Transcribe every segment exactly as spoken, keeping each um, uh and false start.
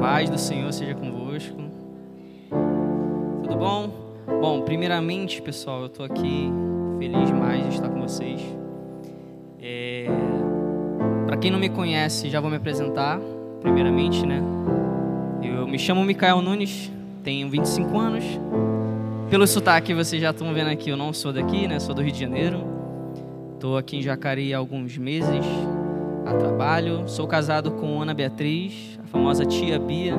paz do Senhor seja convosco. Tudo bom? Bom, primeiramente, pessoal, eu estou aqui feliz demais de estar com vocês. É... Para quem não me conhece, já vou me apresentar, primeiramente, né? Eu me chamo Micael Nunes, tenho vinte e cinco anos. Pelo sotaque, vocês já estão vendo aqui, eu não sou daqui, né? Sou do Rio de Janeiro. Estou aqui em Jacareí há alguns meses a trabalho. Sou casado com Ana Beatriz, a famosa tia Bia.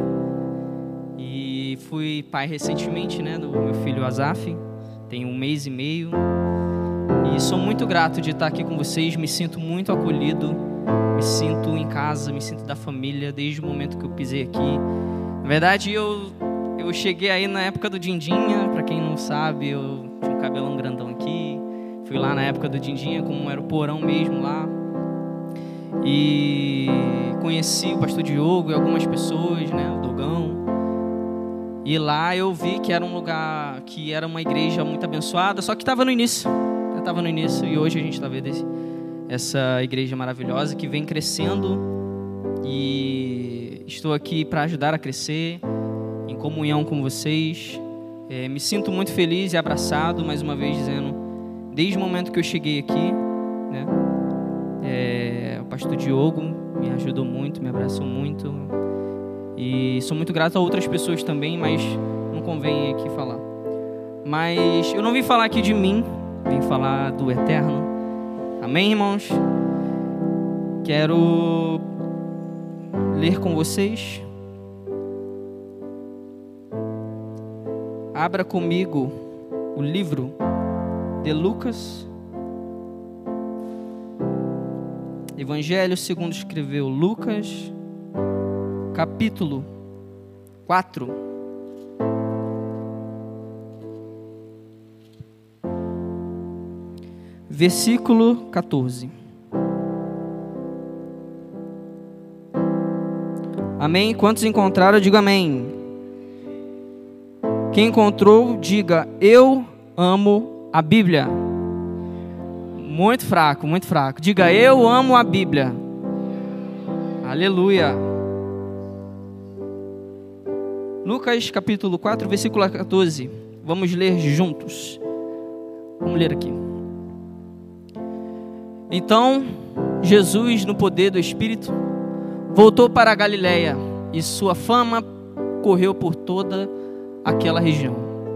E fui pai recentemente, né, do meu filho Azaf. Tem um mês e meio. E sou muito grato de estar aqui com vocês. Me sinto muito acolhido. Me sinto em casa, me sinto da família desde o momento que eu pisei aqui. Na verdade, eu, eu cheguei aí na época do Dindinha. Para quem não sabe, eu tinha um cabelão grandão aqui. Fui lá na época do Dindinha, como era o porão mesmo lá. E conheci o pastor Diogo e algumas pessoas, né, o Dogão. E lá eu vi que era um lugar, que era uma igreja muito abençoada, só que estava no início. Estava no início e hoje a gente está vendo essa igreja maravilhosa que vem crescendo. E estou aqui para ajudar a crescer, em comunhão com vocês. É, me sinto muito feliz e abraçado, mais uma vez dizendo, desde o momento que eu cheguei aqui, né? É, o pastor Diogo me ajudou muito, me abraçou muito. E sou muito grato a outras pessoas também, mas não convém aqui falar. Mas eu não vim falar aqui de mim, vim falar do Eterno. Amém, irmãos? Quero ler com vocês. Abra comigo o livro de Lucas. Evangelho segundo escreveu Lucas, capítulo quatro. Versículo quatorze. Amém? Quantos encontraram, diga amém. Quem encontrou, diga, eu amo a Bíblia. Muito fraco, muito fraco. Diga, eu amo a Bíblia. Aleluia. Lucas capítulo quatro, versículo quatorze. Vamos ler juntos. Vamos ler aqui. Então, Jesus, no poder do Espírito, voltou para a Galileia, e sua fama correu por toda aquela região.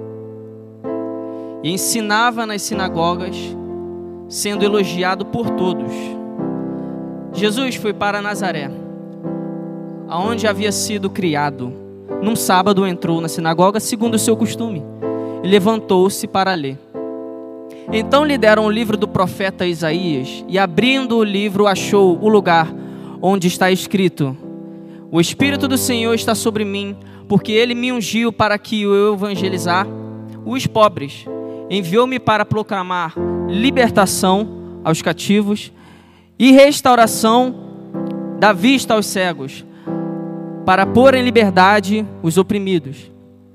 E ensinava nas sinagogas, sendo elogiado por todos. Jesus foi para Nazaré, aonde havia sido criado. Num sábado entrou na sinagoga, segundo o seu costume, e levantou-se para ler. Então lhe deram o livro do profeta Isaías, e abrindo o livro achou o lugar onde está escrito: o Espírito do Senhor está sobre mim, porque ele me ungiu para que eu evangelizar os pobres. Enviou-me para proclamar libertação aos cativos e restauração da vista aos cegos, para pôr em liberdade os oprimidos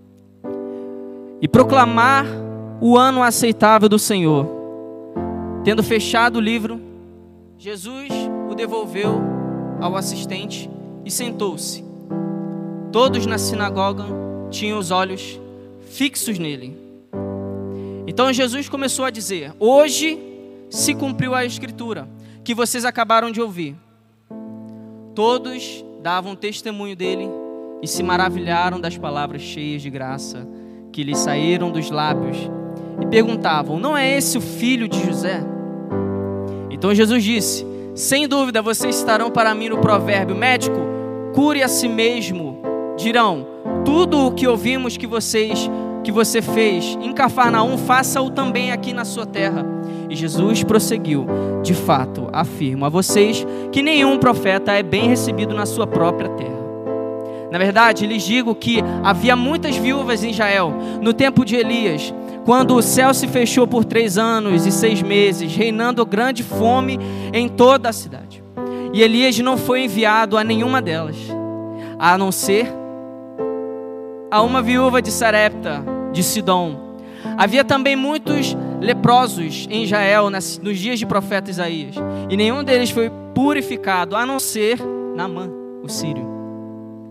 e proclamar o ano aceitável do Senhor. Tendo fechado o livro, Jesus o devolveu ao assistente e sentou-se. Todos na sinagoga tinham os olhos fixos nele. Então Jesus começou a dizer: hoje se cumpriu a escritura que vocês acabaram de ouvir. Todos davam testemunho dele e se maravilharam das palavras cheias de graça que lhes saíram dos lábios, e perguntavam: não é esse o filho de José? Então Jesus disse: sem dúvida vocês citarão para mim no provérbio: médico, cure a si mesmo. Dirão: tudo o que ouvimos que vocês que você fez em Cafarnaum, faça-o também aqui na sua terra. E Jesus prosseguiu: de fato, afirmo a vocês que nenhum profeta é bem recebido na sua própria terra. Na verdade, lhes digo que havia muitas viúvas em Israel no tempo de Elias, quando o céu se fechou por três anos e seis meses, reinando grande fome em toda a cidade. E Elias não foi enviado a nenhuma delas, a não ser a uma viúva de Sarepta, de Sidom. Havia também muitos leprosos em Israel nos dias de profeta Isaías, e nenhum deles foi purificado, a não ser Naamã, o sírio.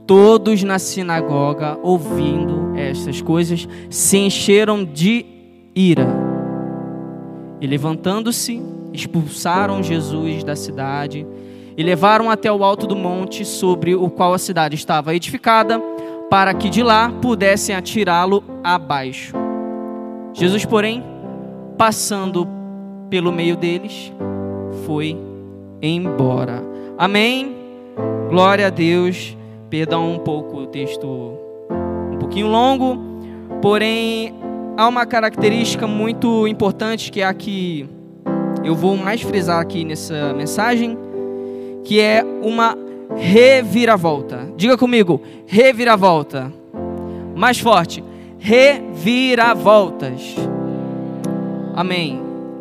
Todos na sinagoga, ouvindo estas coisas, se encheram de ira. E levantando-se, expulsaram Jesus da cidade e levaram até o alto do monte sobre o qual a cidade estava edificada, para que de lá pudessem atirá-lo abaixo. Jesus, porém, passando pelo meio deles, foi embora. Amém? Glória a Deus. Perdão um pouco o texto um pouquinho longo, porém há uma característica muito importante que é a que eu vou mais frisar aqui nessa mensagem, que é uma reviravolta. Diga comigo, reviravolta. Mais forte, reviravoltas. Amém.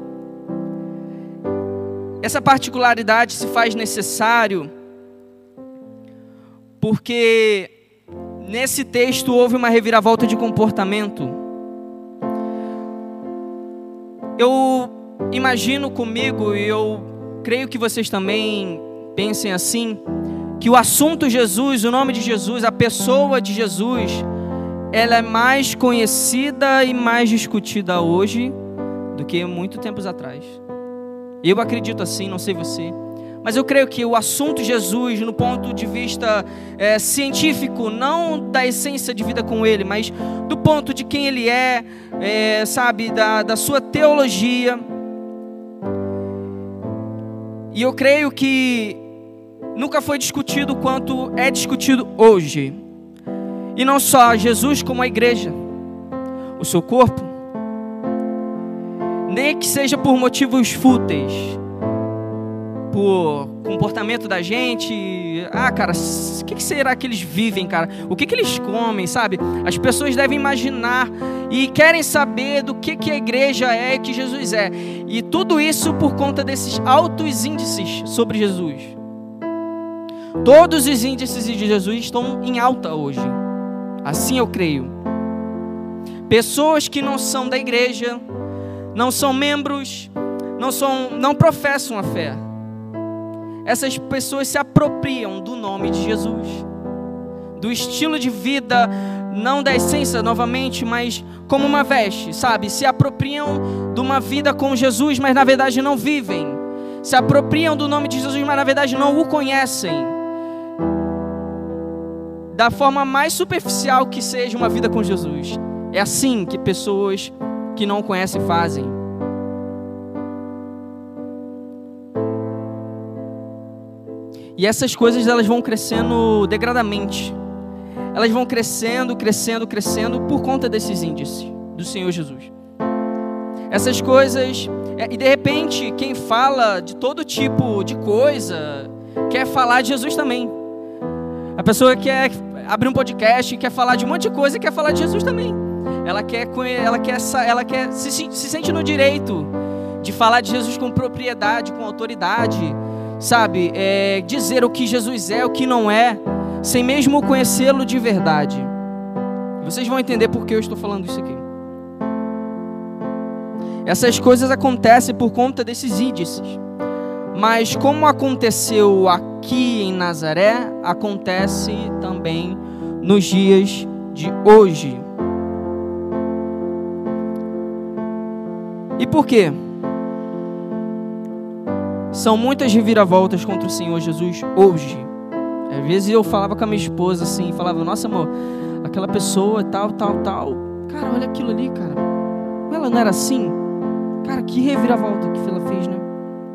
Essa particularidade se faz necessário porque nesse texto houve uma reviravolta de comportamento. Eu imagino comigo, e eu creio que vocês também pensem assim, que o assunto Jesus, o nome de Jesus, a pessoa de Jesus, ela é mais conhecida e mais discutida hoje do que muito tempos atrás. Eu acredito assim, não sei você. Mas eu creio que o assunto Jesus, no ponto de vista é, científico, não da essência de vida com Ele, mas do ponto de quem Ele é, é sabe, da, da sua teologia. E eu creio que nunca foi discutido quanto é discutido hoje. E não só Jesus, como a igreja, o seu corpo. Nem que seja por motivos fúteis, por comportamento da gente. Ah, cara, o que, que será que eles vivem, cara? O que, que eles comem, sabe? As pessoas devem imaginar e querem saber do que, que a igreja é e que Jesus é. E tudo isso por conta desses altos índices sobre Jesus. Todos os índices de Jesus estão em alta hoje. Assim eu creio. Pessoas que não são da igreja, não são membros, não, são, não professam a fé. Essas pessoas se apropriam do nome de Jesus, do estilo de vida, não da essência novamente, mas como uma veste, sabe? Se apropriam de uma vida com Jesus, mas na verdade não vivem. Se apropriam do nome de Jesus, mas na verdade não o conhecem. Da forma mais superficial que seja uma vida com Jesus. É assim que pessoas que não conhecem fazem. E essas coisas, elas vão crescendo degradamente. Elas vão crescendo, crescendo, crescendo por conta desses índices do Senhor Jesus. Essas coisas, e de repente, quem fala de todo tipo de coisa, quer falar de Jesus também. A pessoa quer abrir um podcast, quer falar de um monte de coisa e quer falar de Jesus também. Ela quer, ela quer, ela quer se, se sente no direito de falar de Jesus com propriedade, com autoridade, sabe? É, dizer o que Jesus é, o que não é, sem mesmo conhecê-lo de verdade. Vocês vão entender por que eu estou falando isso aqui. Essas coisas acontecem por conta desses índices. Mas como aconteceu aqui em Nazaré, acontece também nos dias de hoje. E por quê? São muitas reviravoltas contra o Senhor Jesus hoje. Às vezes eu falava com a minha esposa assim, falava, nossa amor, aquela pessoa tal, tal, tal, cara, olha aquilo ali, cara. Ela não era assim? Cara, que reviravolta que ela fez, né?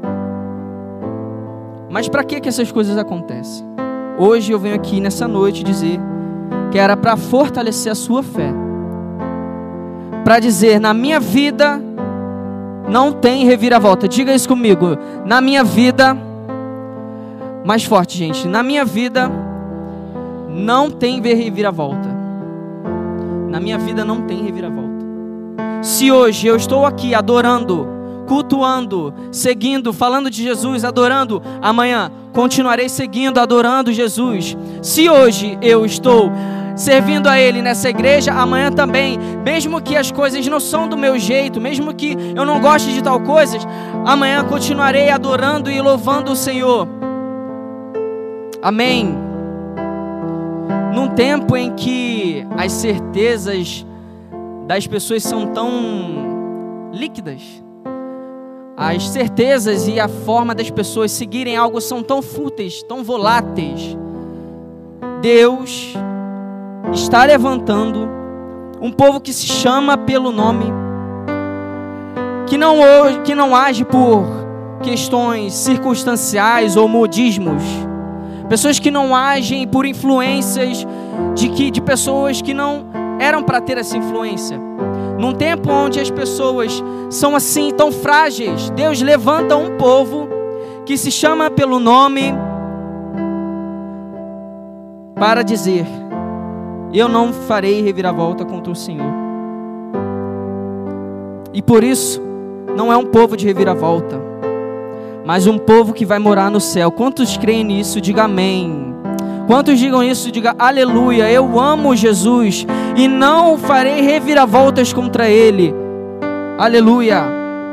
Mas para que que essas coisas acontecem? Hoje eu venho aqui nessa noite dizer que era para fortalecer a sua fé. Para dizer, na minha vida não tem reviravolta. Diga isso comigo. Na minha vida, mais forte, gente. Na minha vida não tem reviravolta. Na minha vida não tem reviravolta. Se hoje eu estou aqui adorando, cultuando, seguindo, falando de Jesus, adorando, amanhã continuarei seguindo, adorando Jesus. Se hoje eu estou servindo a Ele nessa igreja, amanhã também, mesmo que as coisas não são do meu jeito, mesmo que eu não goste de tal coisas, amanhã continuarei adorando e louvando o Senhor. Amém. tempo em que as certezas das pessoas são tão líquidas, as certezas e a forma das pessoas seguirem algo são tão fúteis, tão voláteis, Deus está levantando um povo que se chama pelo nome, que não, que não age por questões circunstanciais ou modismos, pessoas que não agem por influências de, que, de pessoas que não eram para ter essa influência. Num tempo onde as pessoas são assim tão frágeis, Deus levanta um povo que se chama pelo nome para dizer: eu não farei reviravolta contra o Senhor. E por isso, não é um povo de reviravolta, mas um povo que vai morar no céu. Quantos creem nisso? Diga amém. Quantos digam isso? Diga aleluia. Eu amo Jesus e não farei reviravoltas contra Ele. Aleluia.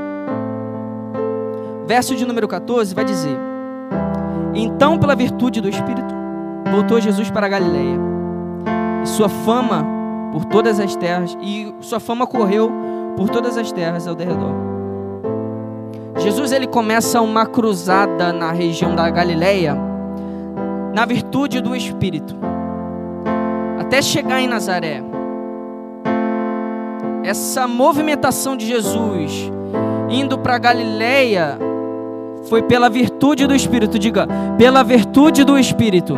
Verso de número catorze vai dizer: então, pela virtude do Espírito, voltou Jesus para a Galileia, e sua fama por todas as terras, e sua fama correu por todas as terras ao derredor. Jesus, ele começa uma cruzada na região da Galileia, na virtude do Espírito, até chegar em Nazaré. Essa movimentação de Jesus indo para a Galileia foi pela virtude do Espírito. Diga, pela virtude do Espírito.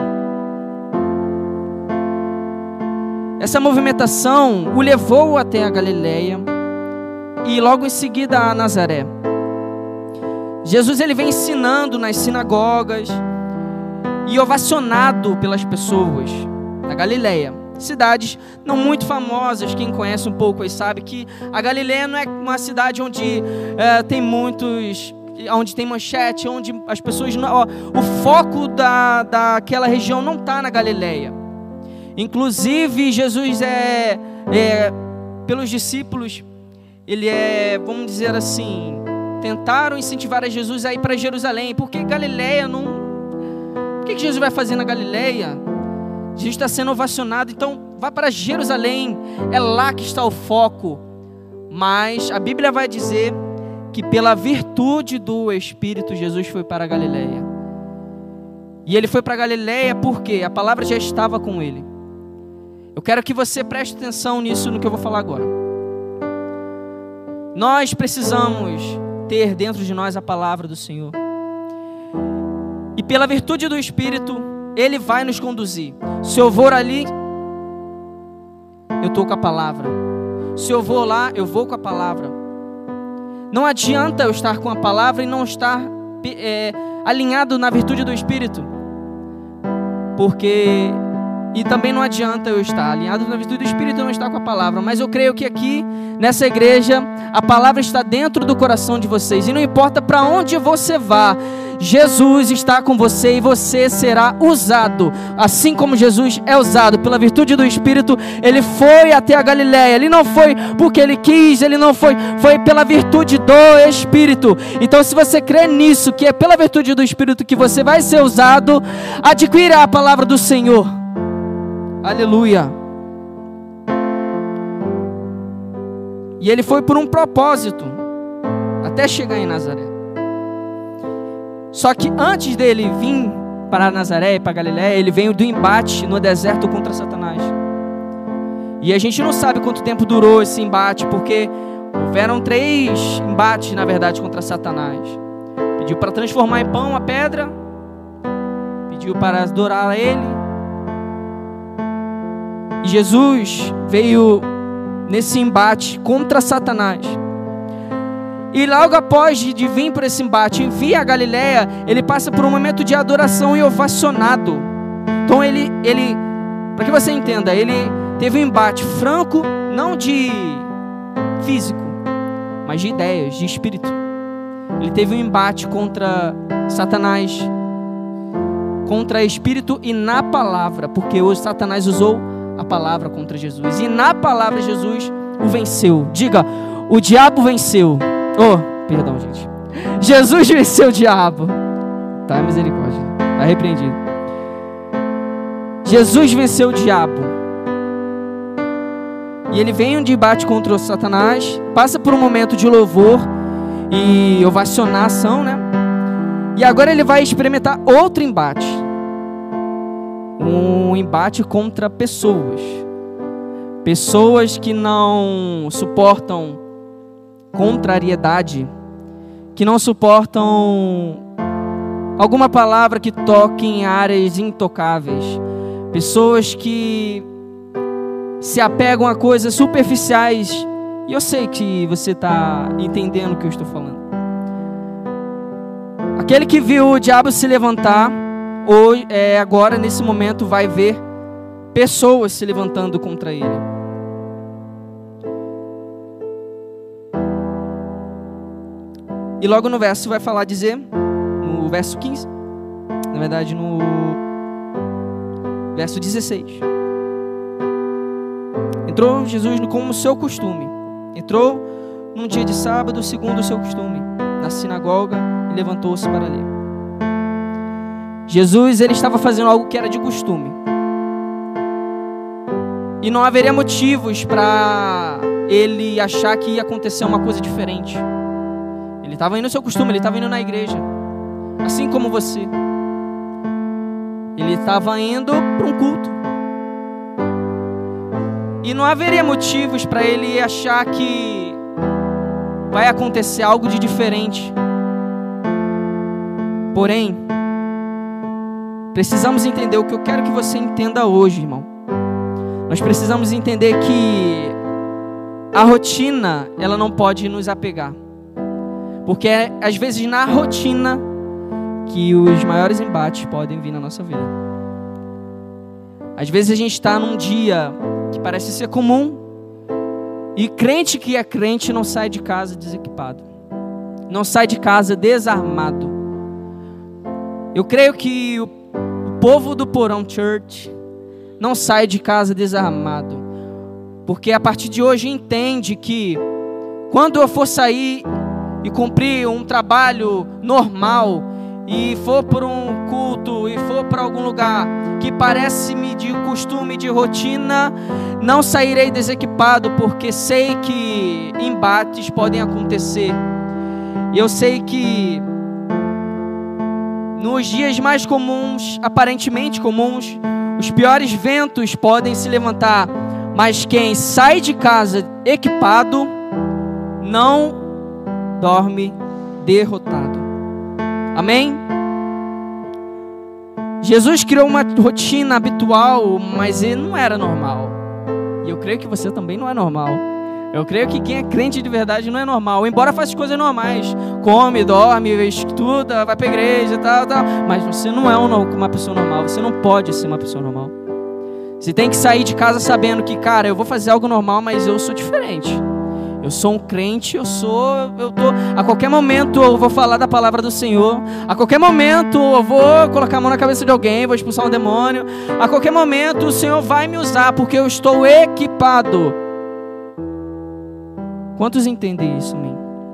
Essa movimentação o levou até a Galileia e logo em seguida a Nazaré. Jesus, ele vem ensinando nas sinagogas e ovacionado pelas pessoas da Galileia. Cidades não muito famosas, quem conhece um pouco aí sabe que a Galileia não é uma cidade onde é, tem muitos, onde tem manchete, onde as pessoas, não, ó, o foco da, daquela região não está na Galileia. Inclusive Jesus é, é, pelos discípulos, ele é, vamos dizer assim, tentaram incentivar a Jesus a ir para Jerusalém, porque Galileia não, o que Jesus vai fazer na Galileia? Jesus está sendo ovacionado, então vá para Jerusalém, é lá que está o foco. Mas a Bíblia vai dizer que pela virtude do Espírito, Jesus foi para a Galileia. E ele foi para a Galileia porque a palavra já estava com ele. Eu quero que você preste atenção nisso, no que eu vou falar agora. Nós precisamos ter dentro de nós a palavra do Senhor. E pela virtude do Espírito, Ele vai nos conduzir. Se eu vou ali, eu estou com a palavra. Se eu vou lá, eu vou com a palavra. Não adianta eu estar com a palavra e não estar é, alinhado na virtude do Espírito. Porque... E também não adianta eu estar alinhado na virtude do Espírito e não estar com a palavra. Mas eu creio que aqui, nessa igreja, a palavra está dentro do coração de vocês. E não importa para onde você vá, Jesus está com você e você será usado. Assim como Jesus é usado pela virtude do Espírito, Ele foi até a Galileia. Ele não foi porque Ele quis, Ele não foi, foi pela virtude do Espírito. Então, se você crê nisso, que é pela virtude do Espírito que você vai ser usado, adquira a palavra do Senhor. Aleluia. E ele foi por um propósito, até chegar em Nazaré. Só que antes dele vir para Nazaré e para Galiléia, ele veio do embate no deserto contra Satanás. E a gente não sabe quanto tempo durou esse embate, porque houveram três embates, na verdade, contra Satanás. Pediu para transformar em pão a pedra, pediu para adorar a ele. E Jesus veio nesse embate contra Satanás. E logo após de, de vir por esse embate, em vir a Galileia, ele passa por um momento de adoração e ovacionado. Então ele, ele para que você entenda, ele teve um embate franco, não de físico, mas de ideias, de espírito. Ele teve um embate contra Satanás, contra espírito e na palavra, porque hoje Satanás usou a palavra contra Jesus. E na palavra Jesus o venceu. Diga, o diabo venceu. Oh, perdão, gente. Jesus venceu o diabo. Tá, misericórdia. Tá repreendido. Jesus venceu o diabo. E ele vem um embate contra o Satanás, passa por um momento de louvor e ovacionação, né? E agora ele vai experimentar outro embate. Um embate contra pessoas. Pessoas que não suportam contrariedade, que não suportam alguma palavra que toque em áreas intocáveis. Pessoas que se apegam a coisas superficiais. E eu sei que você está entendendo o que eu estou falando. Aquele que viu o diabo se levantar, hoje, é, agora nesse momento vai ver pessoas se levantando contra ele. E logo no verso vai falar, dizer, no verso quinze, na verdade no verso dezesseis. Entrou Jesus como o seu costume. Entrou num dia de sábado, segundo o seu costume, na sinagoga, e levantou-se para ler. Jesus, ele estava fazendo algo que era de costume. E não haveria motivos para ele achar que ia acontecer uma coisa diferente. Ele estava indo no seu costume, ele estava indo na igreja. Assim como você. Ele estava indo para um culto. E não haveria motivos para ele achar que vai acontecer algo de diferente. Porém, precisamos entender o que eu quero que você entenda hoje, irmão. Nós precisamos entender que a rotina, ela não pode nos apegar. Porque é, às vezes, na rotina que os maiores embates podem vir na nossa vida. Às vezes a gente está num dia que parece ser comum, e crente que é crente não sai de casa desequipado, não sai de casa desarmado. Eu creio que o, o povo do Porão Church não sai de casa desarmado, porque a partir de hoje entende que quando eu for sair e cumprir um trabalho normal, e for por um culto, e for para algum lugar que parece-me de costume, de rotina, não sairei desequipado, porque sei que embates podem acontecer. E eu sei que nos dias mais comuns, aparentemente comuns, os piores ventos podem se levantar, mas quem sai de casa equipado não dorme derrotado. Amém? Jesus criou uma rotina habitual, mas ele não era normal. E eu creio que você também não é normal. Eu creio que quem é crente de verdade não é normal. Embora faça coisas normais. Come, dorme, estuda, vai para a igreja e tal, tal. Mas você não é uma pessoa normal. Você não pode ser uma pessoa normal. Você tem que sair de casa sabendo que, cara, eu vou fazer algo normal, mas eu sou diferente. Eu sou um crente, eu sou, eu tô, a qualquer momento eu vou falar da palavra do Senhor, a qualquer momento eu vou colocar a mão na cabeça de alguém, vou expulsar um demônio, a qualquer momento o Senhor vai me usar, porque eu estou equipado. Quantos entendem isso, mim?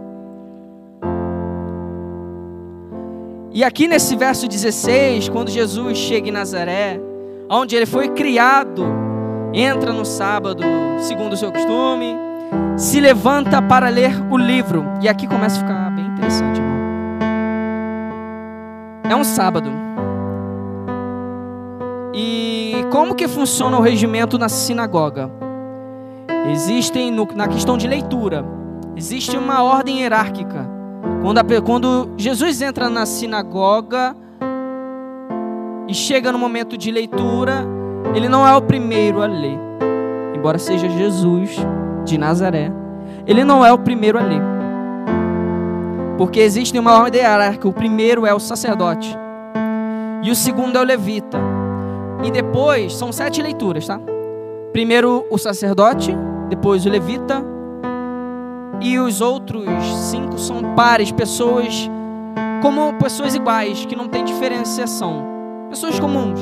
E aqui nesse verso dezesseis, quando Jesus chega em Nazaré, onde ele foi criado, entra no sábado, segundo o seu costume, se levanta para ler o livro. E aqui começa a ficar bem interessante, irmão. É um sábado. E como que funciona o regimento na sinagoga? Existem, no, na questão de leitura, existe uma ordem hierárquica. Quando, a, quando Jesus entra na sinagoga e chega no momento de leitura, ele não é o primeiro a ler. Embora seja Jesus de Nazaré, ele não é o primeiro a ler, porque existe uma ordem hierárquica. O primeiro é o sacerdote, e o segundo é o levita, e depois são sete leituras, tá? Primeiro o sacerdote, depois o levita, e os outros cinco são pares, pessoas como pessoas iguais, que não tem diferenciação, pessoas comuns.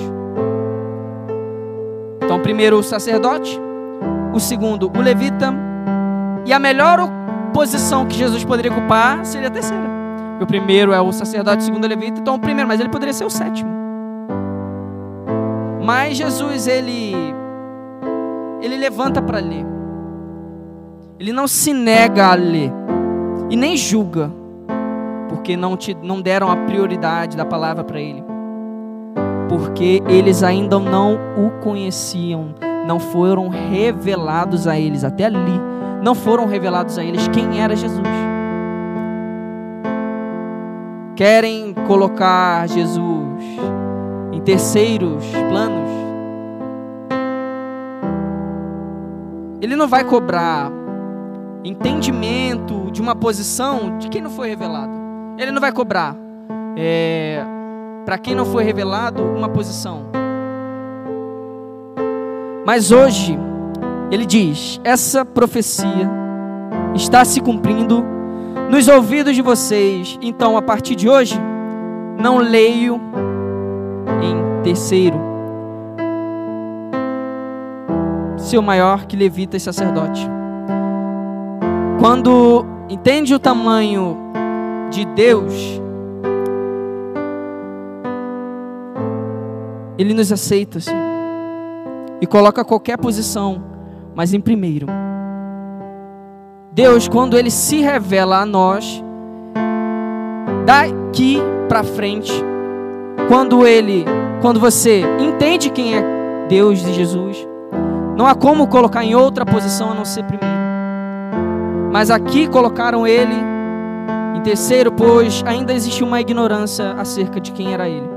Então primeiro o sacerdote, o segundo o levita, e a melhor posição que Jesus poderia ocupar seria a terceira. O primeiro é o sacerdote, o segundo é o levita, então o primeiro, mas ele poderia ser o sétimo. Mas Jesus, ele, ele levanta para ler. Ele não se nega a ler. E nem julga. Porque não, te, não deram a prioridade da palavra para ele. Porque eles ainda não o conheciam. Não foram revelados a eles. Até ali, não foram revelados a eles quem era Jesus. Querem colocar Jesus em terceiros planos. Ele não vai cobrar entendimento de uma posição de quem não foi revelado. Ele não vai cobrar é, para quem não foi revelado uma posição. Mas hoje ele diz: essa profecia está se cumprindo nos ouvidos de vocês. Então, a partir de hoje, não leio em terceiro. Seu maior que levita e sacerdote. Quando entende o tamanho de Deus, Ele nos aceita, Senhor, e coloca qualquer posição, mas em primeiro. Deus, quando Ele se revela a nós, daqui para frente, quando Ele, quando você entende quem é Deus e Jesus, não há como colocar em outra posição a não ser primeiro. Mas aqui colocaram Ele em terceiro, pois ainda existia uma ignorância acerca de quem era Ele.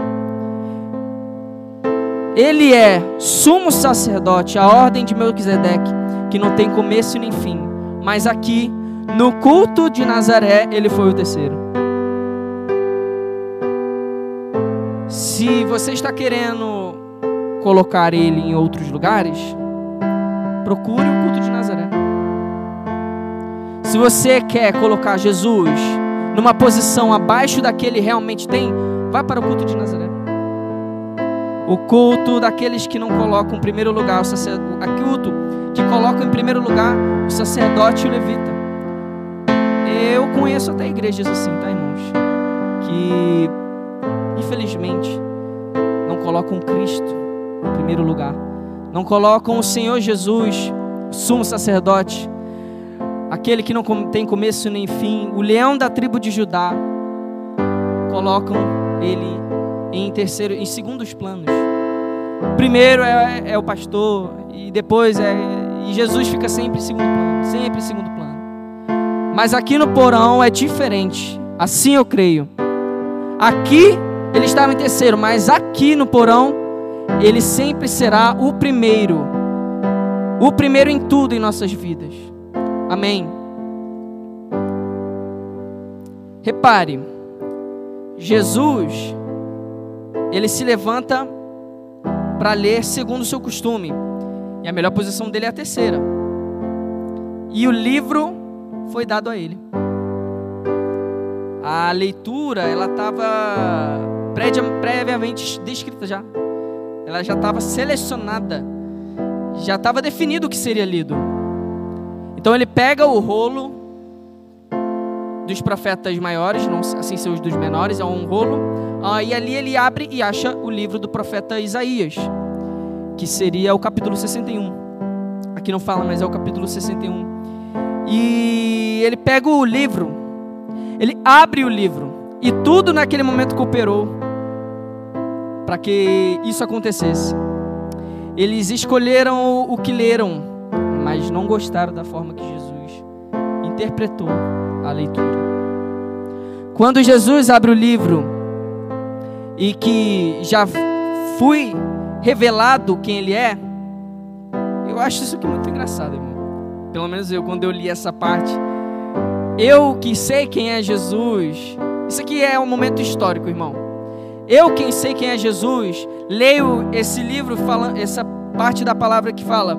Ele é sumo sacerdote, a ordem de Melquisedeque, que não tem começo nem fim. Mas aqui, no culto de Nazaré, Ele foi o terceiro. Se você está querendo colocar Ele em outros lugares, procure o culto de Nazaré. Se você quer colocar Jesus numa posição abaixo da que Ele realmente tem, vai para o culto de Nazaré. O culto daqueles que não colocam em primeiro lugar o sacerdote, o culto que colocam em primeiro lugar o sacerdote e o levita. Eu conheço até igrejas assim, tá, irmãos? Que, infelizmente, não colocam Cristo em primeiro lugar. Não colocam o Senhor Jesus, o sumo sacerdote, aquele que não tem começo nem fim, o leão da tribo de Judá. Colocam Ele em terceiro, em segundos planos. Primeiro é, é o pastor, e depois é, e Jesus fica sempre em segundo plano, sempre em segundo plano. Mas aqui no porão é diferente. Assim eu creio. Aqui Ele estava em terceiro, mas aqui no porão Ele sempre será o primeiro, o primeiro em tudo em nossas vidas. Amém. Repare, Jesus, Ele se levanta para ler segundo o seu costume. E a melhor posição dele é a terceira. E o livro foi dado a ele. A leitura, ela estava previamente descrita já. Ela já estava selecionada. Já estava definido o que seria lido. Então ele pega o rolo dos profetas maiores, não assim seus dos menores, é um rolo. Ah, e ali ele abre e acha o livro do profeta Isaías, que seria o capítulo sessenta e um. Aqui não fala, mas é o capítulo sessenta e um. E ele pega o livro, ele abre o livro, e tudo naquele momento cooperou para que isso acontecesse. Eles escolheram o que leram, mas não gostaram da forma que Jesus interpretou a leitura. Quando Jesus abre o livro, e que já fui revelado quem Ele é, eu acho isso aqui muito engraçado, irmão. Pelo menos eu, quando eu li essa parte, eu que sei quem é Jesus, isso aqui é um momento histórico, irmão. Eu quem sei quem é Jesus, leio esse livro, falando, essa parte da palavra que fala,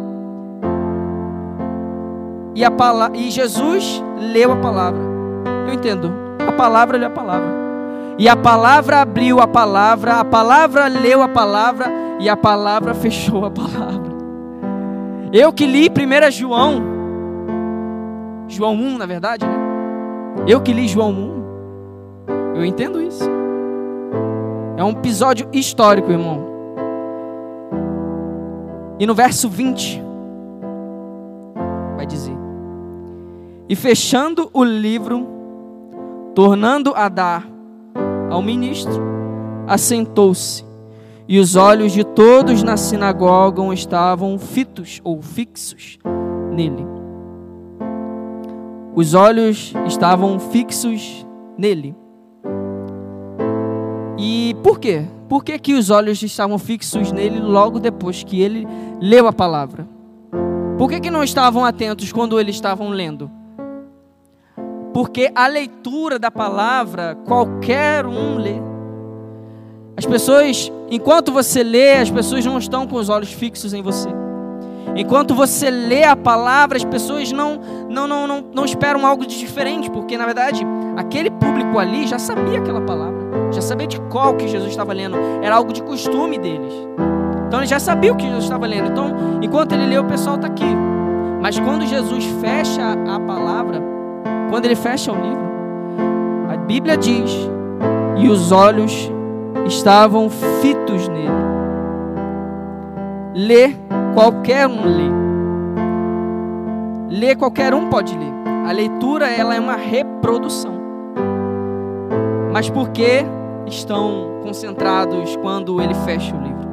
e, a pala- e Jesus leu a palavra. Eu entendo, a palavra leu a palavra. E a palavra abriu a palavra, a palavra leu a palavra, e a palavra fechou a palavra. Eu que li primeiro João, João um, na verdade, né? Eu que li João um, eu entendo isso. É um episódio histórico, irmão. E no verso vinte, vai dizer: e fechando o livro, tornando a dar ao ministro, assentou-se, e os olhos de todos na sinagoga estavam fitos ou fixos nele. Os olhos estavam fixos nele. E por quê? Por que que os olhos estavam fixos nele logo depois que ele leu a palavra? Por que que não estavam atentos quando eles estavam lendo? Porque a leitura da palavra, qualquer um lê. As pessoas, enquanto você lê, as pessoas não estão com os olhos fixos em você. Enquanto você lê a palavra, as pessoas não, não, não, não, não esperam algo de diferente, porque na verdade, aquele público ali já sabia aquela palavra, já sabia de qual que Jesus estava lendo, era algo de costume deles. Então ele já sabia o que Jesus estava lendo. Então, enquanto ele lê, o pessoal está aqui. Mas quando Jesus fecha a palavra, quando ele fecha o livro, a Bíblia diz, e os olhos estavam fitos nele. Ler, qualquer um lê. Ler, qualquer um pode ler. A leitura, ela é uma reprodução. Mas por que estão concentrados quando ele fecha o livro?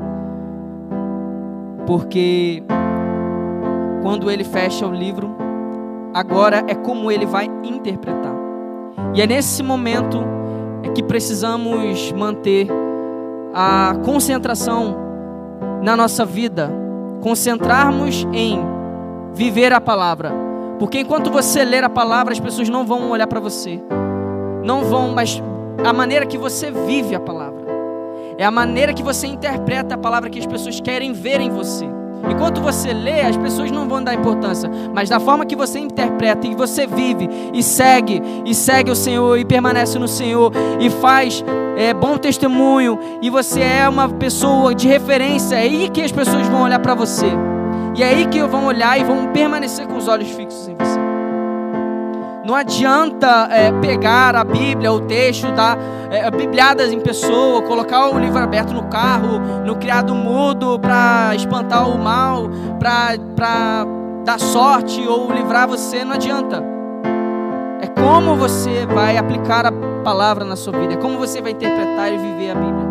Porque quando ele fecha o livro, agora é como ele vai interpretar. E é nesse momento é que precisamos manter a concentração na nossa vida, concentrarmos em viver a palavra, porque enquanto você ler a palavra, as pessoas não vão olhar para você, não vão, mas a maneira que você vive a palavra, é a maneira que você interpreta a palavra que as pessoas querem ver em você. Enquanto você lê, as pessoas não vão dar importância, mas da forma que você interpreta e você vive e segue, e segue o Senhor e permanece no Senhor e faz é, bom testemunho, e você é uma pessoa de referência, é aí que as pessoas vão olhar para você, e é aí que vão olhar e vão permanecer com os olhos fixos em você. Não adianta é, pegar a Bíblia, o texto, dar é, bibliadas em pessoa, colocar o livro aberto no carro, no criado mudo para espantar o mal, para dar sorte ou livrar você. Não adianta. É como você vai aplicar a palavra na sua vida, é como você vai interpretar e viver a Bíblia.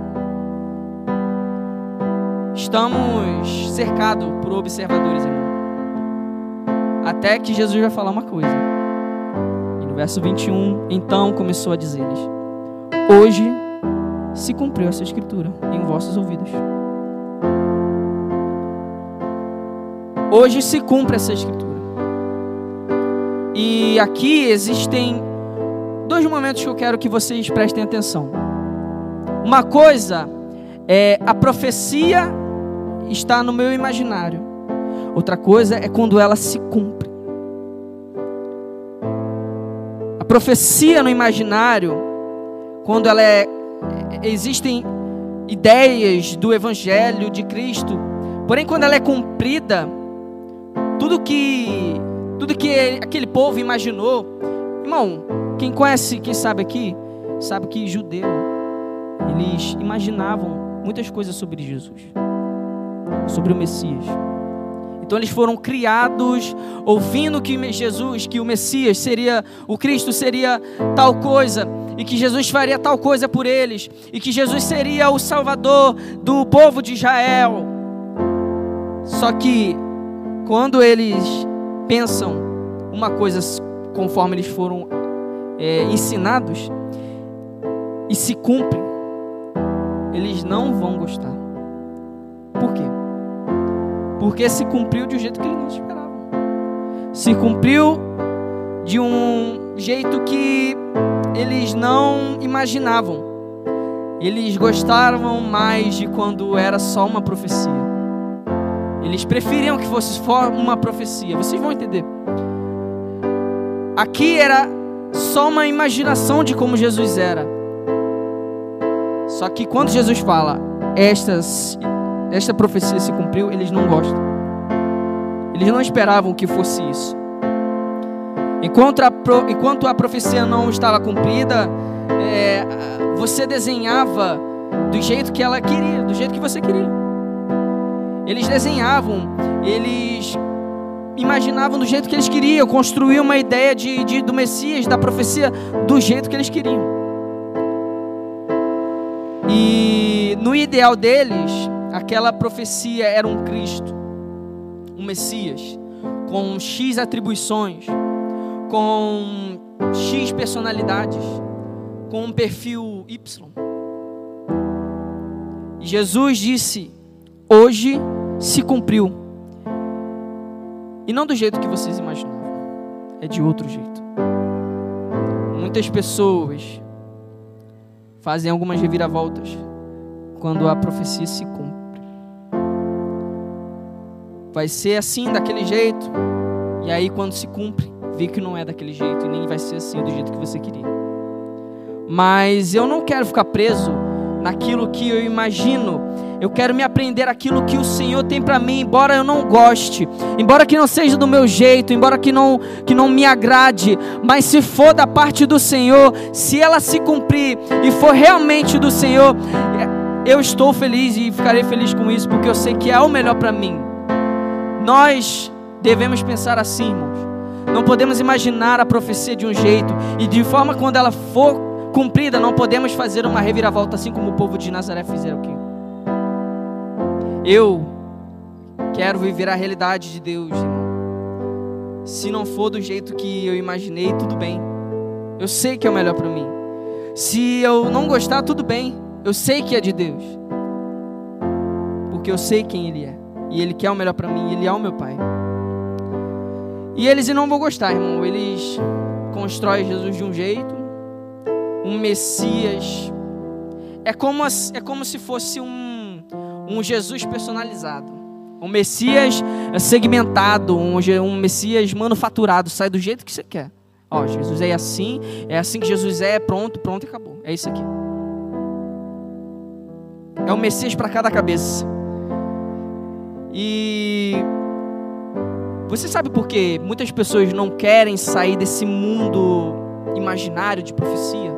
Estamos cercados por observadores, irmão. Até que Jesus vai falar uma coisa. Verso vinte e um, então começou a dizer-lhes: hoje se cumpriu essa escritura em vossos ouvidos. Hoje se cumpre essa escritura. E aqui existem dois momentos que eu quero que vocês prestem atenção. Uma coisa é a profecia está no meu imaginário. Outra coisa é quando ela se cumpre. Profecia no imaginário, quando ela é, existem ideias do Evangelho de Cristo, porém quando ela é cumprida, tudo que, tudo que aquele povo imaginou, irmão, quem conhece, quem sabe aqui, sabe que judeu, eles imaginavam muitas coisas sobre Jesus, sobre o Messias. Então eles foram criados ouvindo que Jesus, que o Messias seria, o Cristo seria tal coisa, e que Jesus faria tal coisa por eles, e que Jesus seria o Salvador do povo de Israel. Só que quando eles pensam uma coisa conforme eles foram é, ensinados, e se cumpre, eles não vão gostar. Por quê? Porque se cumpriu de um jeito que eles não esperavam. Se cumpriu de um jeito que eles não imaginavam. Eles gostavam mais de quando era só uma profecia. Eles preferiam que fosse só uma profecia. Vocês vão entender. Aqui era só uma imaginação de como Jesus era. Só que quando Jesus fala, estas... esta profecia se cumpriu, eles não gostam. Eles não esperavam que fosse isso. Enquanto a, pro, enquanto a profecia não estava cumprida, é, você desenhava do jeito que ela queria, do jeito que você queria. Eles desenhavam, eles imaginavam do jeito que eles queriam, construíam uma ideia de, de, do Messias, da profecia, do jeito que eles queriam. E no ideal deles, aquela profecia era um Cristo, um Messias, com X atribuições, com X personalidades, com um perfil Y. E Jesus disse: hoje se cumpriu. E não do jeito que vocês imaginavam, é de outro jeito. Muitas pessoas fazem algumas reviravoltas quando a profecia se cumpre. Vai ser assim, daquele jeito, e aí quando se cumpre, vê que não é daquele jeito e nem vai ser assim do jeito que você queria. Mas eu não quero ficar preso naquilo que eu imagino. Eu quero me aprender aquilo que o Senhor tem para mim, embora eu não goste, embora que não seja do meu jeito, embora que não, que não me agrade, mas se for da parte do Senhor, se ela se cumprir e for realmente do Senhor, eu estou feliz e ficarei feliz com isso, porque eu sei que é o melhor para mim. Nós devemos pensar assim, irmãos. Não podemos imaginar a profecia de um jeito e de forma quando ela for cumprida, não podemos fazer uma reviravolta assim como o povo de Nazaré fizeram aqui. Eu quero viver a realidade de Deus, irmão. Se não for do jeito que eu imaginei, tudo bem. Eu sei que é o melhor para mim. Se eu não gostar, tudo bem. Eu sei que é de Deus. Porque eu sei quem Ele é. E Ele quer o melhor para mim. Ele é o meu Pai. E eles não vão gostar, irmão. Eles constroem Jesus de um jeito. Um Messias. É como, é como se fosse um Um Jesus personalizado, um Messias segmentado, um, um Messias manufaturado, sai do jeito que você quer. Ó, Jesus é assim, é assim que Jesus é, pronto, pronto e acabou. É isso aqui. É um Messias para cada cabeça. E você sabe por que muitas pessoas não querem sair desse mundo imaginário de profecia?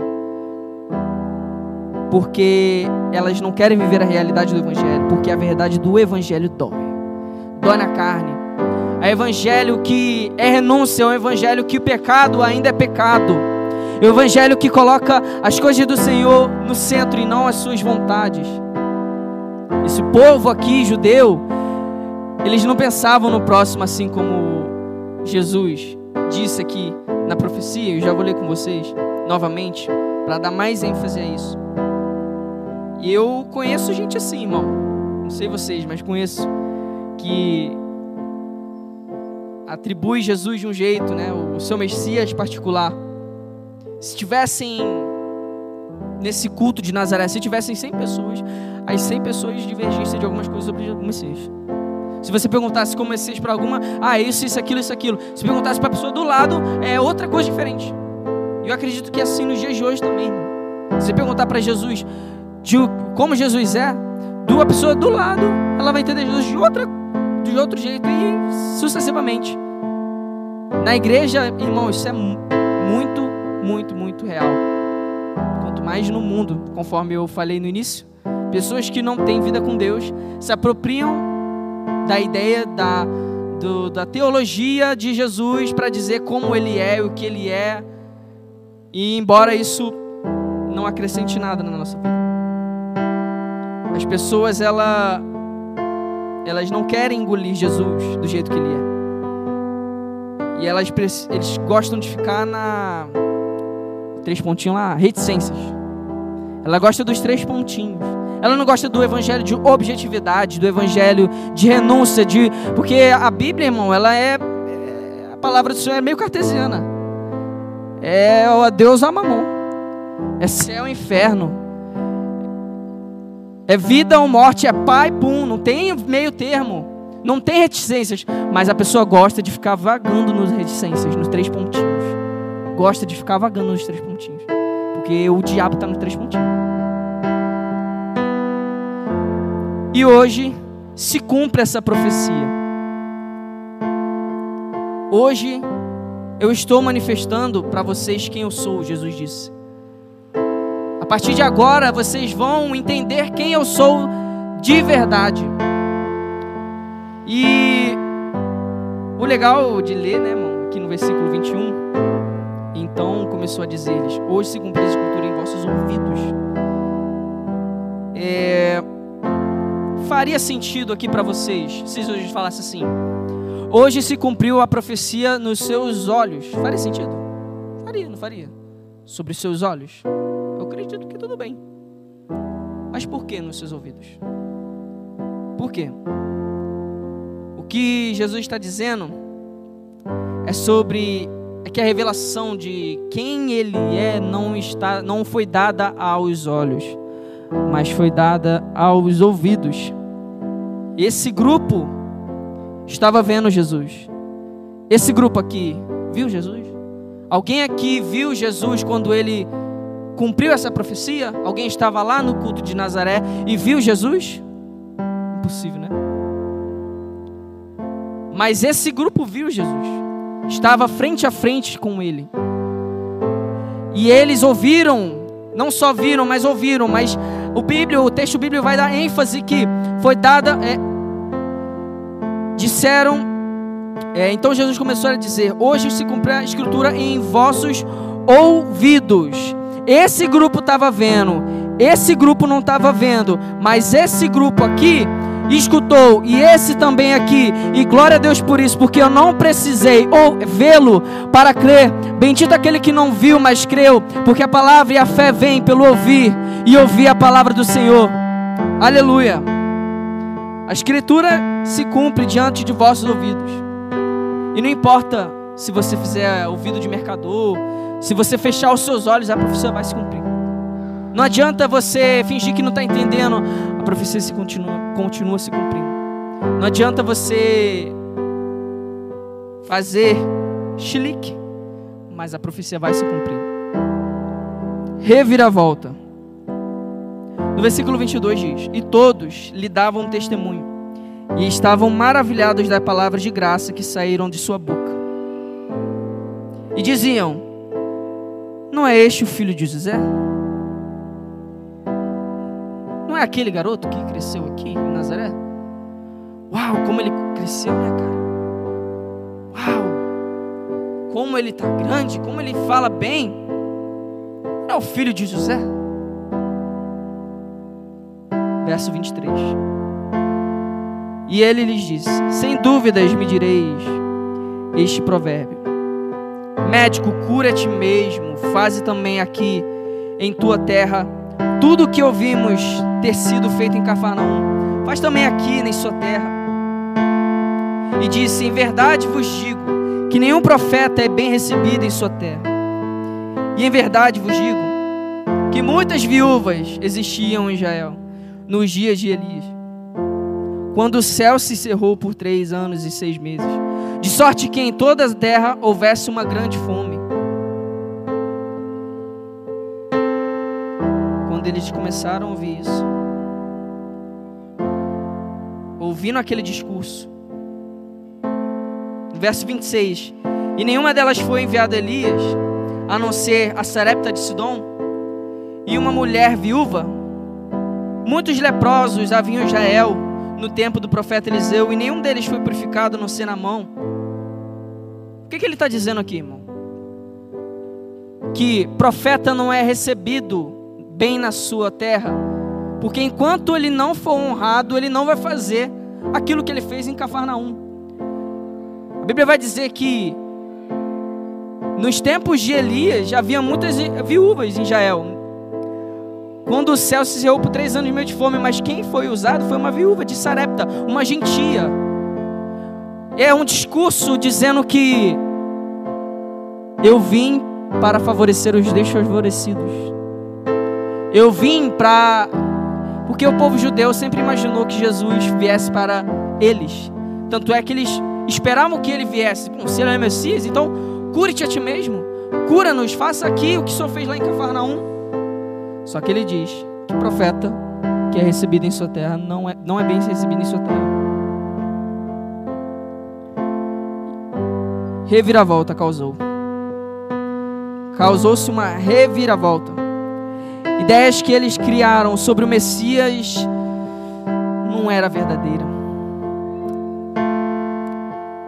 Porque elas não querem viver a realidade do Evangelho, porque a verdade do Evangelho dói, dói na carne. É o Evangelho que é renúncia, é um Evangelho que o pecado ainda é pecado, é o Evangelho que coloca as coisas do Senhor no centro e não as suas vontades. Esse povo aqui, judeu, eles não pensavam no próximo assim como Jesus disse aqui na profecia. Eu já vou ler com vocês novamente, para dar mais ênfase a isso. E eu conheço gente assim, irmão. Não sei vocês, mas conheço. Que atribui Jesus de um jeito, né? O seu Messias particular. Se tivessem nesse culto de Nazaré, se tivessem cem pessoas, as cem pessoas divergissem de algumas coisas sobre o Messias. Se você perguntasse como Messias para alguma, ah, isso, isso, aquilo, isso, aquilo. Se perguntasse para a pessoa do lado, é outra coisa diferente. E eu acredito que é assim nos dias de hoje também, irmão. Se você perguntar para Jesus de como Jesus é, de uma pessoa do lado, ela vai entender Jesus de, outra, de outro jeito e sucessivamente. Na igreja, irmão, isso é muito, muito, muito real. Quanto mais no mundo, conforme eu falei no início, pessoas que não têm vida com Deus se apropriam da ideia da, do, da teologia de Jesus para dizer como Ele é, o que Ele é, e embora isso não acrescente nada na nossa vida. As pessoas, ela, elas não querem engolir Jesus do jeito que Ele é. E elas, eles gostam de ficar na... Três pontinhos lá, reticências. Ela gosta dos três pontinhos. Ela não gosta do evangelho de objetividade, do evangelho de renúncia, de... porque a Bíblia, irmão, ela é... A palavra do Senhor é meio cartesiana. É o Deus a mamon. É céu e inferno. É vida ou morte, é pai, pum, não tem meio termo, não tem reticências, mas a pessoa gosta de ficar vagando nas reticências, nos três pontinhos, gosta de ficar vagando nos três pontinhos, porque o diabo está nos três pontinhos. E hoje se cumpre essa profecia. Hoje eu estou manifestando para vocês quem eu sou, Jesus disse. A partir de agora, vocês vão entender quem eu sou de verdade. E o legal de ler, né, irmão, aqui no versículo vinte e um, então começou a dizer-lhes: hoje se cumpriu a escritura em vossos ouvidos. É, faria sentido aqui para vocês se Jesus falasse assim: hoje se cumpriu a profecia nos seus olhos. Faria sentido? Faria, não faria? Sobre os seus olhos? Eu acredito que tudo bem. Mas por que nos seus ouvidos? Por quê? O que Jesus está dizendo é sobre é que a revelação de quem Ele é não está, não foi dada aos olhos, mas foi dada aos ouvidos. Esse grupo estava vendo Jesus. Esse grupo aqui viu Jesus? Alguém aqui viu Jesus quando Ele cumpriu essa profecia? Alguém estava lá no culto de Nazaré e viu Jesus? Impossível, né? Mas esse grupo viu Jesus. Estava frente a frente com Ele. E eles ouviram, não só viram, mas ouviram. Mas o, Bíblia, o texto bíblico vai dar ênfase que foi dada... É, disseram... É, então Jesus começou a dizer: hoje se cumpriu a escritura em vossos ouvidos. Esse grupo estava vendo, esse grupo não estava vendo, mas esse grupo aqui escutou, e esse também aqui, e glória a Deus por isso, porque eu não precisei ou vê-lo para crer. Bendito aquele que não viu, mas creu, porque a palavra e a fé vêm pelo ouvir, e ouvir a palavra do Senhor. Aleluia. A escritura se cumpre diante de vossos ouvidos, e não importa se você fizer ouvido de mercador, se você fechar os seus olhos, a profecia vai se cumprir. Não adianta você fingir que não está entendendo, a profecia se continua, continua se cumprindo. Não adianta você fazer chilique, mas a profecia vai se cumprir. Reviravolta. No versículo vinte e dois diz: e todos lhe davam testemunho, e estavam maravilhados da palavra de graça que saíram de sua boca. E diziam: não é este o filho de José? Não é aquele garoto que cresceu aqui em Nazaré? Uau, como ele cresceu, né, cara? Uau, como ele está grande, como ele fala bem. Não é o filho de José? Verso vinte e três. E ele lhes disse: sem dúvidas me direis este provérbio: médico, cura a ti mesmo, faze também aqui em tua terra tudo o que ouvimos ter sido feito em Cafarnaum, faz também aqui em sua terra. E disse: em verdade vos digo que nenhum profeta é bem recebido em sua terra. E em verdade vos digo que muitas viúvas existiam em Israel nos dias de Elias, quando o céu se cerrou por três anos e seis meses, de sorte que em toda a terra houvesse uma grande fome. Quando eles começaram a ouvir isso, ouvindo aquele discurso, no verso vinte e seis, e nenhuma delas foi enviada a Elias, a não ser a Sarepta de Sidom, e uma mulher viúva. Muitos leprosos haviam em Israel no tempo do profeta Eliseu, e nenhum deles foi purificado, a não ser Naamã. O que, que ele está dizendo aqui, irmão? Que profeta não é recebido bem na sua terra, porque enquanto ele não for honrado, ele não vai fazer aquilo que ele fez em Cafarnaum. A Bíblia vai dizer que nos tempos de Elias já havia muitas viúvas em Israel, quando o céu se cerrou por três anos e meio de fome, mas quem foi usado foi uma viúva de Sarepta, uma gentia. É um discurso dizendo que eu vim para favorecer os desfavorecidos. Eu vim para... Porque o povo judeu sempre imaginou que Jesus viesse para eles. Tanto é que eles esperavam que ele viesse. Bom, se ele é Messias, então cure-te a ti mesmo. Cura-nos, faça aqui o que o Senhor fez lá em Cafarnaum. Só que ele diz que profeta que é recebido em sua terra não é, não é bem recebido em sua terra. Reviravolta causou. Causou-se uma reviravolta. Ideias que eles criaram sobre o Messias não era verdadeira.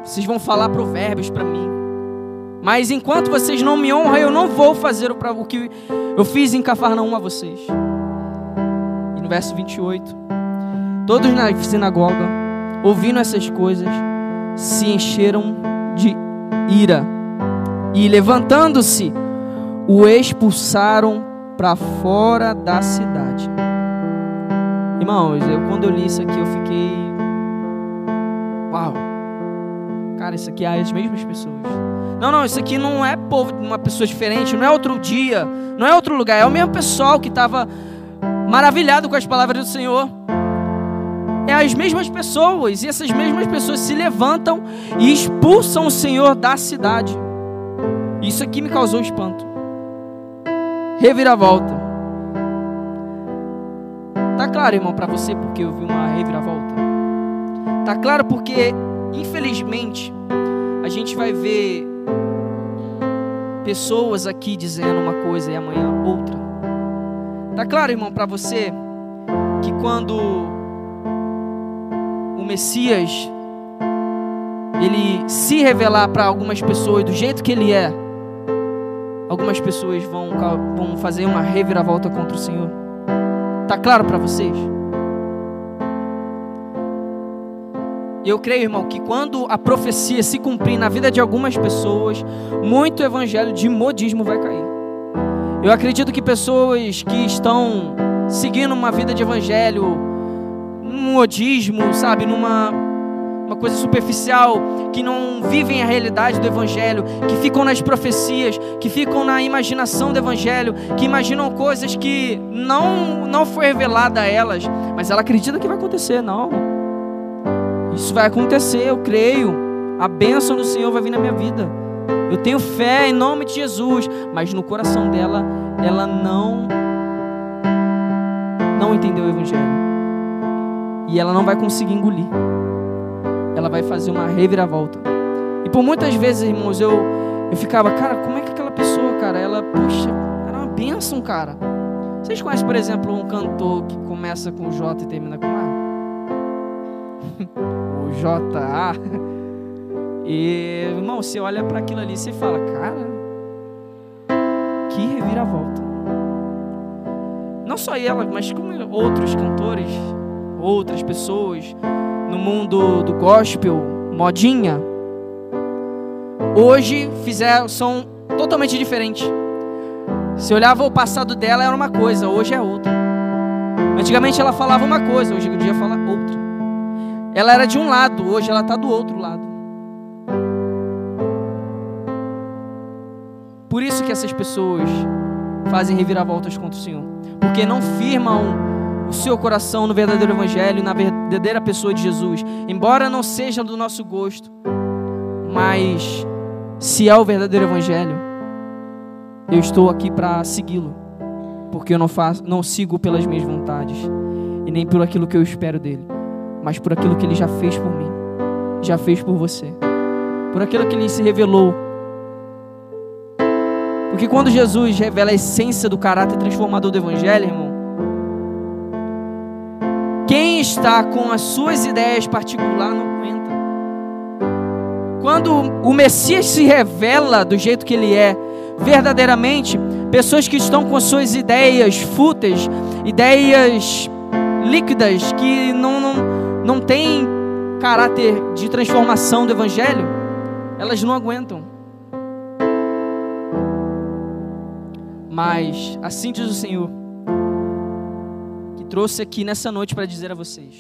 vocês vão falar provérbios para mim. Mas enquanto vocês não me honram, eu não vou fazer o que eu fiz em Cafarnaum a vocês. E no verso vinte e oito, todos na sinagoga, ouvindo essas coisas, se encheram de ira e, levantando-se, o expulsaram para fora da cidade. Irmãos, eu, quando eu li isso aqui, eu fiquei... Uau! Cara, isso aqui é as mesmas pessoas. Não, não, isso aqui não é povo de uma pessoa diferente, não é outro dia, não é outro lugar, é o mesmo pessoal que estava maravilhado com as palavras do Senhor. É as mesmas pessoas, e essas mesmas pessoas se levantam e expulsam o Senhor da cidade. Isso aqui me causou espanto. Reviravolta. Tá claro, irmão, para você porque eu vi uma reviravolta? Tá claro porque, infelizmente, a gente vai ver pessoas aqui dizendo uma coisa e amanhã outra. Tá claro, irmão, para você que quando o Messias ele se revelar para algumas pessoas do jeito que ele é, algumas pessoas vão, vão fazer uma reviravolta contra o Senhor? Tá claro para vocês? Eu creio, irmão, que quando a profecia se cumprir na vida de algumas pessoas, muito evangelho de modismo vai cair. Eu acredito que pessoas que estão seguindo uma vida de evangelho, um modismo, sabe, numa uma coisa superficial, que não vivem a realidade do evangelho, que ficam nas profecias, que ficam na imaginação do evangelho, que imaginam coisas que não, não foi revelada a elas, mas ela acredita que vai acontecer. Não, isso vai acontecer, eu creio, a bênção do Senhor vai vir na minha vida, eu tenho fé em nome de Jesus, mas no coração dela, ela não não entendeu o evangelho, e ela não vai conseguir engolir. Ela vai fazer uma reviravolta. E por muitas vezes, irmãos, eu, eu ficava, cara, como é que aquela pessoa, cara, ela, puxa, era uma bênção, cara. Vocês conhecem, por exemplo, um cantor que começa com J e termina com A? O J A. E, irmão, você olha para aquilo ali e você fala, cara, que reviravolta. Não só ela, mas como outros cantores, outras pessoas no mundo do gospel, modinha, hoje fizeram, são totalmente diferentes. Se olhava o passado dela era uma coisa, hoje é outra. Antigamente ela falava uma coisa, hoje em dia fala outra. Ela era de um lado, hoje ela está do outro lado. Por isso que essas pessoas fazem reviravoltas contra o Senhor, porque não firmam o seu coração no verdadeiro evangelho e na verdadeira pessoa de Jesus. Embora não seja do nosso gosto, mas se é o verdadeiro evangelho, eu estou aqui para segui-lo, porque eu não faço, não sigo pelas minhas vontades e nem por aquilo que eu espero dele, mas por aquilo que ele já fez por mim, já fez por você, por aquilo que ele se revelou. Porque quando Jesus revela a essência do caráter transformador do evangelho, irmão, quem está com as suas ideias particulares não aguenta. Quando o Messias se revela do jeito que ele é, verdadeiramente, pessoas que estão com suas ideias fúteis, ideias líquidas, que não, não, não têm caráter de transformação do evangelho, elas não aguentam. Mas assim diz o Senhor, trouxe aqui nessa noite para dizer a vocês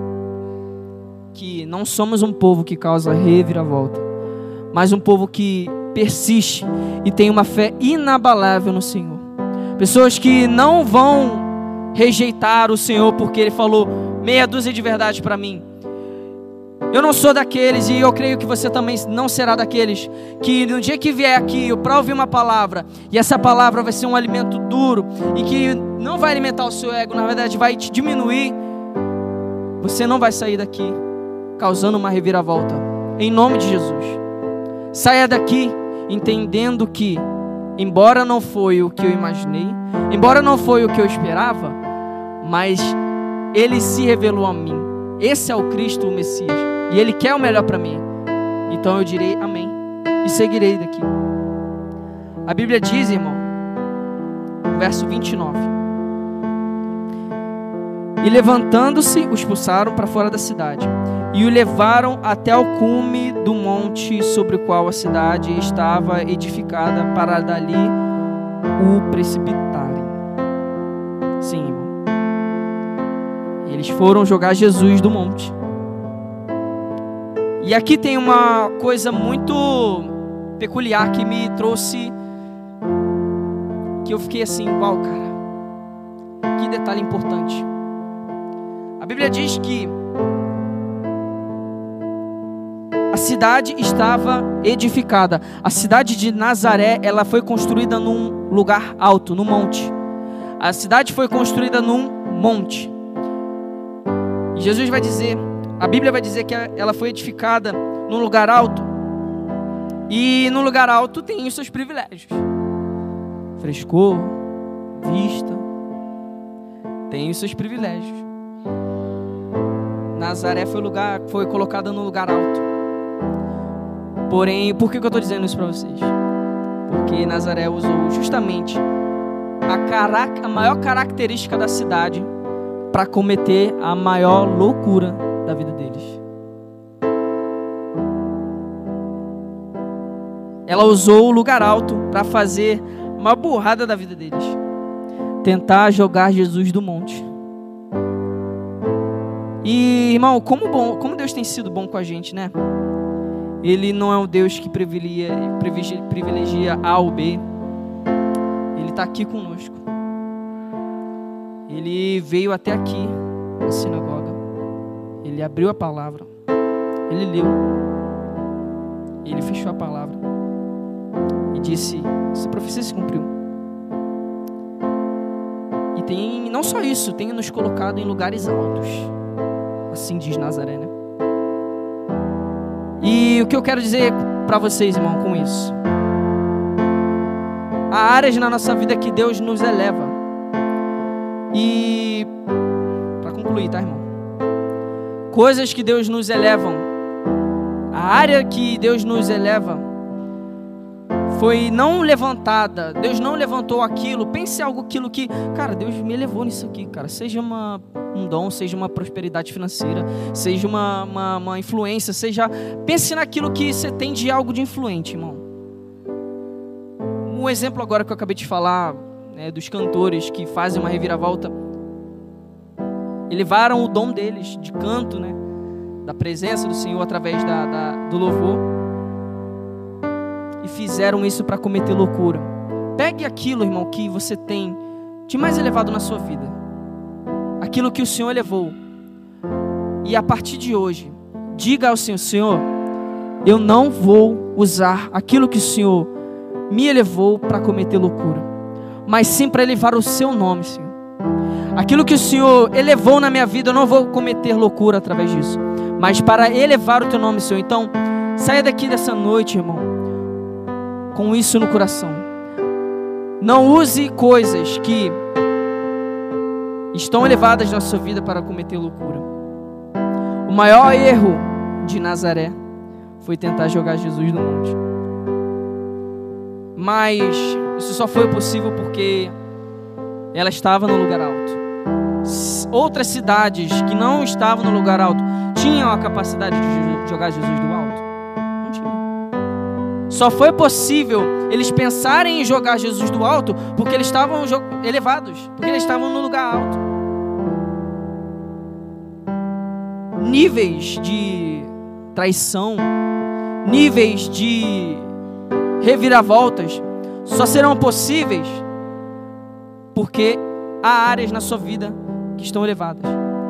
que não somos um povo que causa reviravolta, mas um povo que persiste e tem uma fé inabalável no Senhor. Pessoas que não vão rejeitar o Senhor porque Ele falou meia dúzia de verdades para mim. Eu não sou daqueles, e eu creio que você também não será daqueles, que no dia que vier aqui para ouvir uma palavra, e essa palavra vai ser um alimento duro, e que não vai alimentar o seu ego, na verdade vai te diminuir, você não vai sair daqui causando uma reviravolta, em nome de Jesus. Saia daqui entendendo que, embora não foi o que eu imaginei, embora não foi o que eu esperava, mas Ele se revelou a mim. Esse é o Cristo, o Messias, e Ele quer o melhor para mim. então eu direi amém e seguirei daqui. A Bíblia diz, irmão, no verso vinte e nove: e levantando-se, o expulsaram para fora da cidade, e o levaram até ao cume do monte sobre o qual a cidade estava edificada, para dali o precipitarem. Sim, irmão. Eles foram jogar Jesus do monte. E aqui tem uma coisa muito peculiar que me trouxe, que eu fiquei assim, uau, cara, que detalhe importante. A Bíblia diz que a cidade estava edificada. A cidade de Nazaré, ela foi construída num lugar alto, num monte. A cidade foi construída num monte. E Jesus vai dizer, a Bíblia vai dizer que ela foi edificada num lugar alto. E no lugar alto tem os seus privilégios. Frescor, vista, tem os seus privilégios. Nazaré foi lugar, foi colocada no lugar alto. Porém, por que eu estou dizendo isso para vocês? Porque Nazaré usou justamente a, carac- a maior característica da cidade para cometer a maior loucura da vida deles. Ela usou o lugar alto para fazer uma burrada da vida deles. Tentar jogar Jesus do monte. E, irmão, como, bom, como Deus tem sido bom com a gente, né? Ele não é um Deus que privilegia, privilegia A ou B. Ele está aqui conosco. Ele veio até aqui, na sinagoga. Ele abriu a palavra. Ele leu. Ele fechou a palavra. E disse, essa profecia se cumpriu. E tem, não só isso, tem nos colocado em lugares altos. Assim diz Nazaré, né? E o que eu quero dizer para vocês, irmão, com isso? Há áreas na nossa vida que Deus nos eleva. E para concluir, tá, irmão? Coisas que Deus nos elevam. A área que Deus nos eleva foi não levantada. Deus não levantou aquilo. Pense algo aquilo que, cara, Deus me elevou nisso aqui, cara. Seja uma, um dom, seja uma prosperidade financeira, seja uma, uma, uma influência, seja... Pense naquilo que você tem de algo de influente, irmão. Um exemplo agora que eu acabei de falar, né, dos cantores que fazem uma reviravolta. Elevaram o dom deles de canto, né, da presença do Senhor através da, da, do louvor. E fizeram isso para cometer loucura. Pegue aquilo, irmão, que você tem de mais elevado na sua vida. Aquilo que o Senhor elevou. E a partir de hoje, diga ao Senhor, Senhor, eu não vou usar aquilo que o Senhor me elevou para cometer loucura, mas sim para elevar o seu nome, Senhor. Aquilo que o Senhor elevou na minha vida, eu não vou cometer loucura através disso, mas para elevar o teu nome, Senhor. Então, saia daqui dessa noite, irmão, com isso no coração. Não use coisas que estão elevadas na sua vida para cometer loucura. O maior erro de Nazaré foi tentar jogar Jesus no monte. Mas isso só foi possível porque ela estava no lugar alto. Outras cidades que não estavam no lugar alto tinham a capacidade de jogar Jesus do alto? Não tinham. Só foi possível eles pensarem em jogar Jesus do alto porque eles estavam elevados, porque eles estavam no lugar alto. Níveis de traição, níveis de reviravoltas só serão possíveis porque há áreas na sua vida que estão elevadas.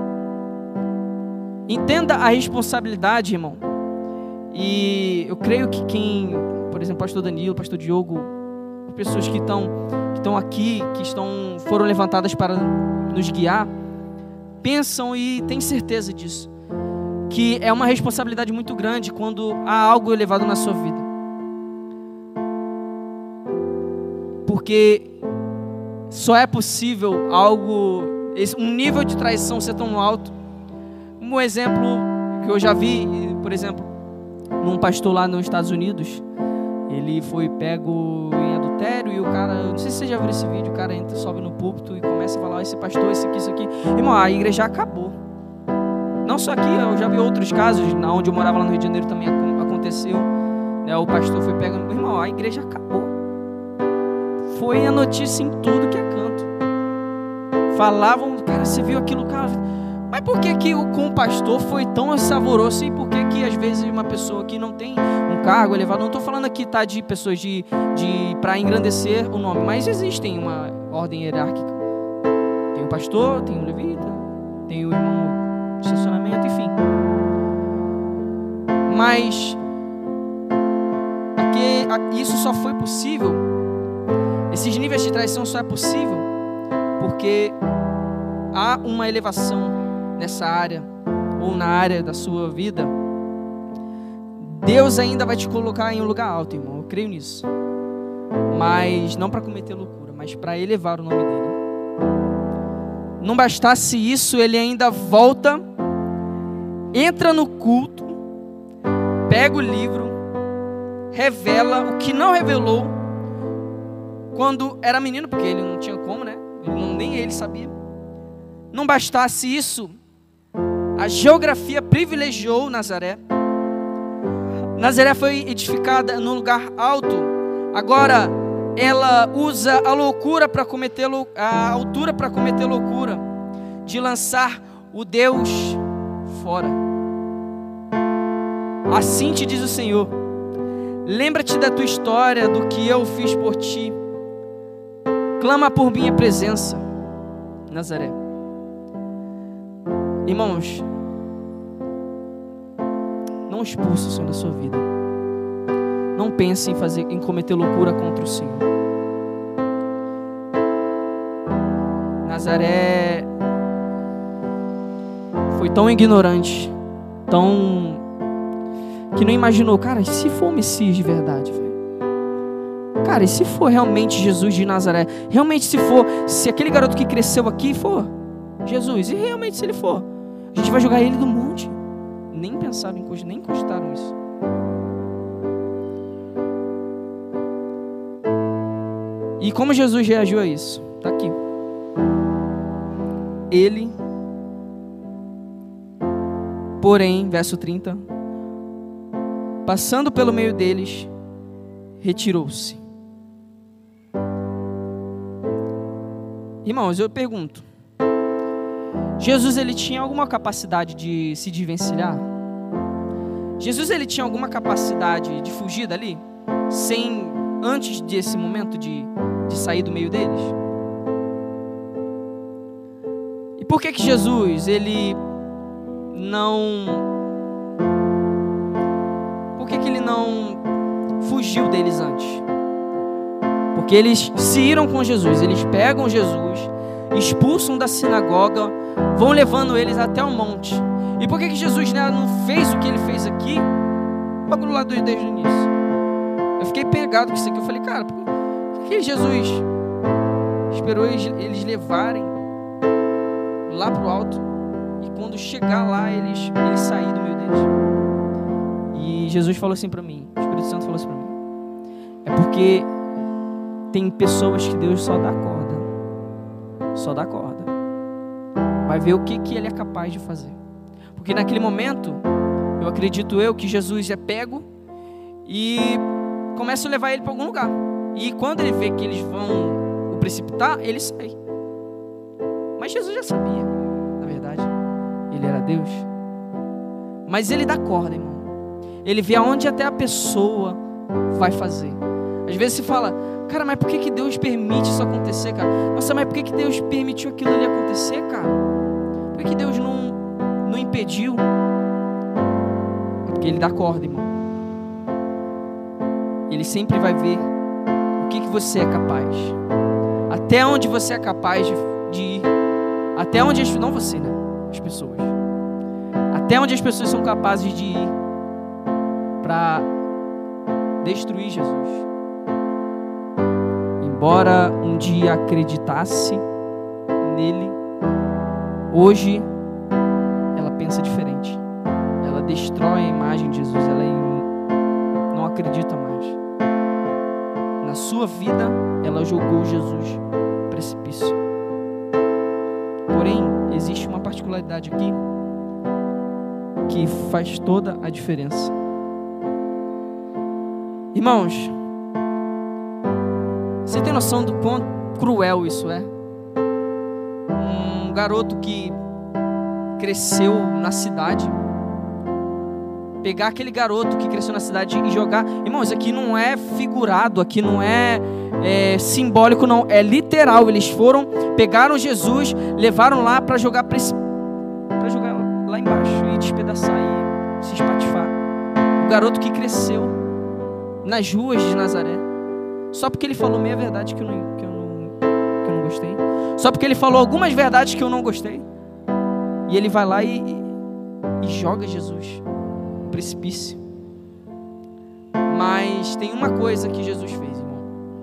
Entenda a responsabilidade, irmão. E eu creio que quem, por exemplo, pastor Danilo, pastor Diogo, pessoas que estão que estão aqui, que estão foram levantadas para nos guiar, pensam e têm certeza disso, que é uma responsabilidade muito grande quando há algo elevado na sua vida. Porque só é possível algo, um nível de traição ser tão alto. Um exemplo que eu já vi, por exemplo, num pastor lá nos Estados Unidos. Ele foi pego em adultério e o cara, não sei se você já viu esse vídeo, o cara entra, sobe no púlpito e começa a falar, esse pastor, esse aqui, isso aqui. Irmão, a igreja acabou. Não só aqui, eu já vi outros casos, onde eu morava lá no Rio de Janeiro também aconteceu. Né, o pastor foi pego, irmão, a igreja acabou. Foi a notícia em tudo que é canto. Falavam, cara, você viu aquilo, cara... Mas por que que o, com o pastor foi tão saboroso e por que que às vezes uma pessoa que não tem um cargo elevado, não estou falando aqui tá, de pessoas de, de, para engrandecer o nome, mas existem uma ordem hierárquica. Tem o pastor, tem o levita, tem o irmão de estacionamento, enfim. Mas aqui, isso só foi possível, esses níveis de traição só é possível porque há uma elevação nessa área, ou na área da sua vida. Deus ainda vai te colocar em um lugar alto, irmão, eu creio nisso. Mas não para cometer loucura, mas para elevar o nome dele. Não bastasse isso, ele ainda volta, entra no culto, pega o livro, revela o que não revelou quando era menino, porque ele não tinha como, né? Ele não, nem ele sabia. Não bastasse isso, a geografia privilegiou Nazaré. Nazaré foi edificada num lugar alto. Agora ela usa a loucura para cometer a altura para cometer loucura, de lançar o Deus fora. Assim te diz o Senhor: lembra-te da tua história, do que eu fiz por ti. Clama por minha presença, Nazaré. Irmãos, não expulse o Senhor da sua vida. Não pense em, fazer, em cometer loucura contra o Senhor. Nazaré foi tão ignorante, tão... que não imaginou, cara, e se for o Messias de verdade, velho? Cara, e se for realmente Jesus de Nazaré? Realmente se for, se aquele garoto que cresceu aqui for Jesus, e realmente se ele for, a gente vai jogar ele do monte. Nem pensaram em coisa, nem costaram isso. E como Jesus reagiu a isso? Está aqui. Ele, porém, verso trinta, passando pelo meio deles, retirou-se. Irmãos, eu pergunto, Jesus, ele tinha alguma capacidade de se desvencilhar? Jesus, ele tinha alguma capacidade de fugir dali? Sem, antes desse momento de, de sair do meio deles? E por que que Jesus, ele não... Por que que ele não fugiu deles antes? Porque eles se iram com Jesus, eles pegam Jesus, expulsam da sinagoga, vão levando eles até o monte. E por que que Jesus, né, não fez o que ele fez aqui? Logo lá desde o início. Eu fiquei pegado com isso aqui. Eu falei, cara, por que Jesus esperou eles, eles levarem lá pro alto e quando chegar lá eles, eles saírem do meio deles? E Jesus falou assim para mim, o Espírito Santo falou assim para mim: é porque tem pessoas que Deus só dá corda. Só dá corda. Vai ver o que, que ele é capaz de fazer. Porque naquele momento, eu acredito eu que Jesus é pego e começa a levar ele para algum lugar. E quando ele vê que eles vão o precipitar, ele sai. Mas Jesus já sabia, na verdade. Ele era Deus. Mas ele dá corda, irmão. Ele vê aonde até a pessoa vai fazer. Às vezes se fala, cara, mas por que que Deus permite isso acontecer, cara? Nossa, mas por que que Deus permitiu aquilo ali acontecer, cara? Por que que Deus não, não impediu? Porque ele dá corda, irmão. Ele sempre vai ver o que que você é capaz. Até onde você é capaz de, de ir. Até onde as... Não você, né? As pessoas. Até onde as pessoas são capazes de ir para destruir Jesus. Embora um dia acreditasse nele, hoje ela pensa diferente. Ela destrói a imagem de Jesus, ela acredita mais. Na sua vida, ela jogou Jesus no precipício. Porém, existe uma particularidade aqui que faz toda a diferença. Irmãos, você tem noção do quão cruel isso é? Um garoto que cresceu na cidade, pegar aquele garoto que cresceu na cidade e jogar. Irmãos, aqui não é figurado, aqui não é, é simbólico, não, é literal. Eles foram, pegaram Jesus, levaram lá para jogar para jogar lá embaixo e despedaçar e se espatifar. O garoto que cresceu nas ruas de Nazaré, só porque ele falou meia verdade que eu não, que eu não, que eu não gostei, só porque ele falou algumas verdades que eu não gostei, e ele vai lá e, e, e joga Jesus no precipício. Mas tem uma coisa que Jesus fez, irmão.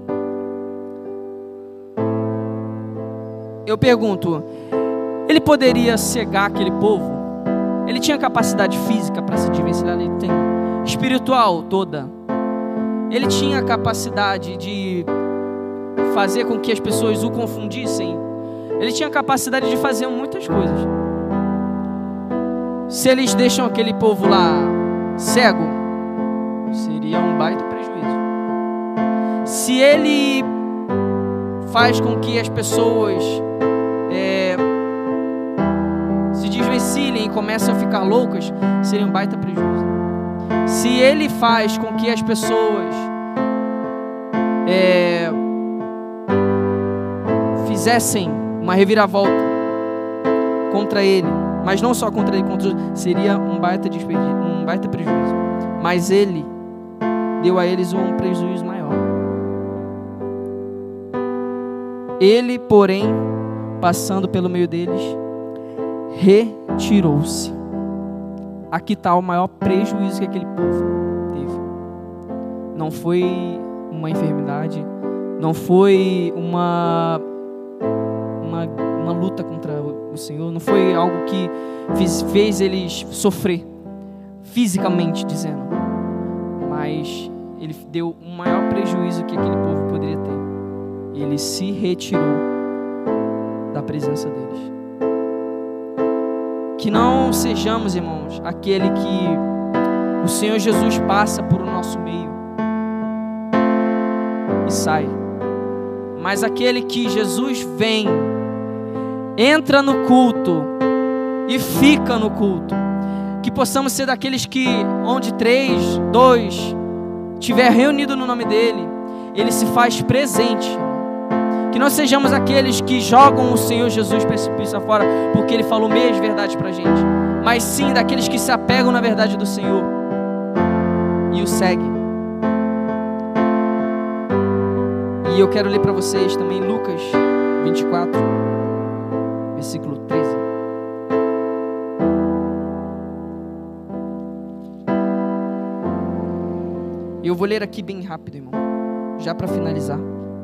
Eu pergunto, ele poderia cegar aquele povo? Ele tinha capacidade física para se desvencilhar? Ele tem. Espiritual toda. Ele tinha capacidade de fazer com que as pessoas o confundissem. Ele tinha capacidade de fazer muitas coisas. Se eles deixam aquele povo lá cego, seria um baita prejuízo. Se ele faz com que as pessoas é, se desvencilhem e começam a ficar loucas, seria um baita prejuízo. Se ele faz com que as pessoas é, fizessem uma reviravolta contra ele, mas não só contra ele, contra os outros, seria um baita desperdício, um baita prejuízo. Mas ele deu a eles um prejuízo maior. Ele, porém, passando pelo meio deles, retirou-se. Aqui está o maior prejuízo que aquele povo teve. Não foi uma enfermidade, não foi uma, uma, uma luta contra o Senhor, não foi algo que fez, fez eles sofrer, fisicamente dizendo, mas ele deu o maior prejuízo que aquele povo poderia ter. Ele se retirou da presença deles. Que não sejamos, irmãos, aquele que o Senhor Jesus passa por o nosso meio e sai, mas aquele que Jesus vem, entra no culto e fica no culto. Que possamos ser daqueles que, onde três, dois, estiver reunido no nome dEle, Ele se faz presente. Que não sejamos aqueles que jogam o Senhor Jesus precipício afora, porque Ele falou meias verdades pra gente, mas sim daqueles que se apegam na verdade do Senhor e o seguem. E eu quero ler para vocês também Lucas vinte e quatro, versículo treze. E eu vou ler aqui bem rápido, irmão, já para finalizar.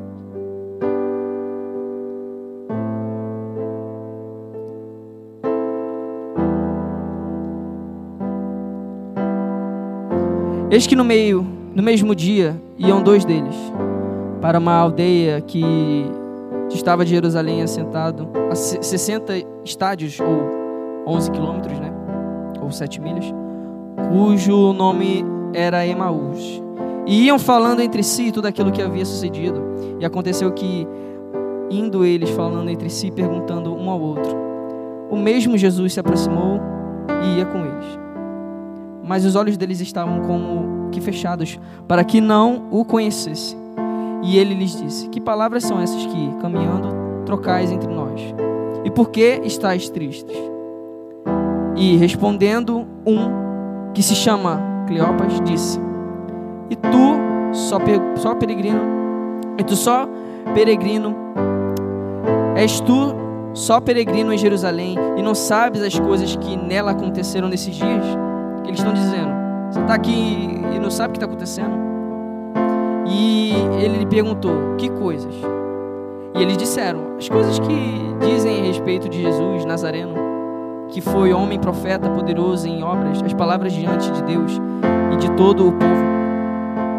Eis que no meio, no mesmo dia, iam dois deles para uma aldeia que estava de Jerusalém assentado a sessenta estádios, ou onze quilômetros, né? Ou sete milhas, cujo nome era Emaús. E iam falando entre si tudo aquilo que havia sucedido. E aconteceu que, indo eles falando entre si, perguntando um ao outro, o mesmo Jesus se aproximou e ia com eles. Mas os olhos deles estavam como que fechados, para que não o conhecessem. E ele lhes disse, que palavras são essas que, caminhando, trocais entre nós? E por que estáis tristes? E respondendo um, que se chama Cleopas, disse, E tu, só, só peregrino, e tu só peregrino, és tu só peregrino em Jerusalém, e não sabes as coisas que nela aconteceram nesses dias? Que eles estão dizendo, você está aqui e não sabe o que está acontecendo? E ele lhe perguntou, que coisas? E eles disseram, as coisas que dizem a respeito de Jesus Nazareno, que foi homem, profeta, poderoso em obras, as palavras diante de Deus e de todo o povo.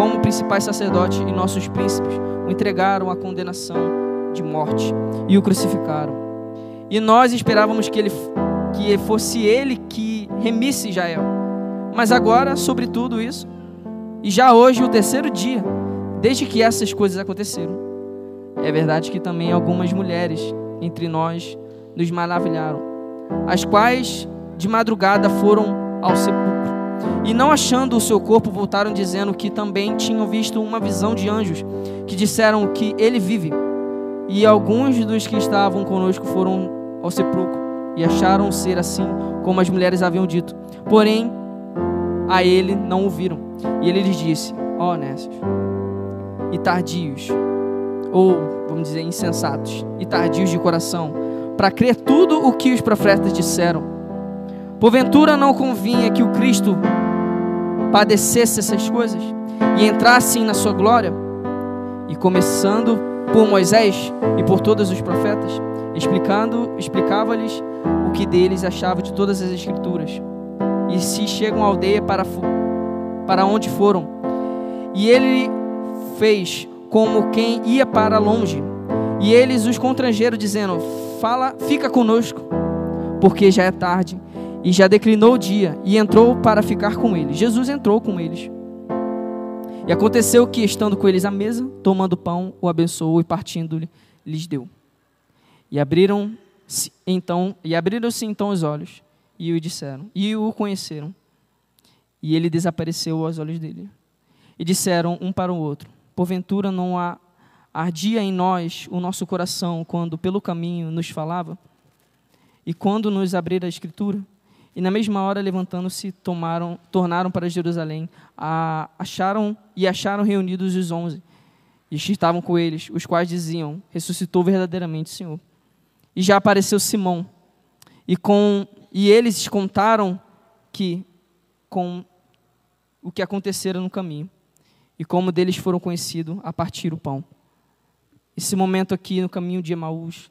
como principais sacerdotes e nossos príncipes o entregaram à condenação de morte e o crucificaram. E nós esperávamos que ele que fosse ele que remisse Israel. Mas agora, sobre tudo isso, e já hoje o terceiro dia, desde que essas coisas aconteceram, é verdade que também algumas mulheres entre nós nos maravilharam, as quais de madrugada foram ao sepulcro, e não achando o seu corpo, voltaram dizendo que também tinham visto uma visão de anjos, que disseram que ele vive. E alguns dos que estavam conosco foram ao sepulcro, e acharam ser assim como as mulheres haviam dito, porém a ele não o viram. E ele lhes disse: ó nécios e tardios, ou vamos dizer insensatos e tardios de coração, para crer tudo o que os profetas disseram. Porventura não convinha que o Cristo padecesse essas coisas e entrasse na sua glória? E começando por Moisés e por todos os profetas, explicando, explicava-lhes o que deles achava de todas as escrituras. E se chegam à aldeia para, para onde foram, e ele fez como quem ia para longe, e eles os constrangeram, dizendo: Fala, fica conosco, porque já é tarde, e já declinou o dia. E entrou para ficar com eles. Jesus entrou com eles. E aconteceu que, estando com eles à mesa, tomando pão, o abençoou e partindo-lhe, lhes deu. E abriram-se então, e abriram-se então os olhos, e o disseram, e o conheceram. E ele desapareceu aos olhos dele. E disseram um para o outro: Porventura não há, ardia em nós o nosso coração, quando pelo caminho nos falava, e quando nos abrira a Escritura? E na mesma hora, levantando-se, tomaram, tornaram para Jerusalém, a, acharam e acharam reunidos os onze, e estavam com eles, os quais diziam: Ressuscitou verdadeiramente o Senhor. E já apareceu Simão, e, com, e eles contaram que, com o que acontecera no caminho, e como deles foram conhecidos a partir o pão. Esse momento aqui no caminho de Emaús,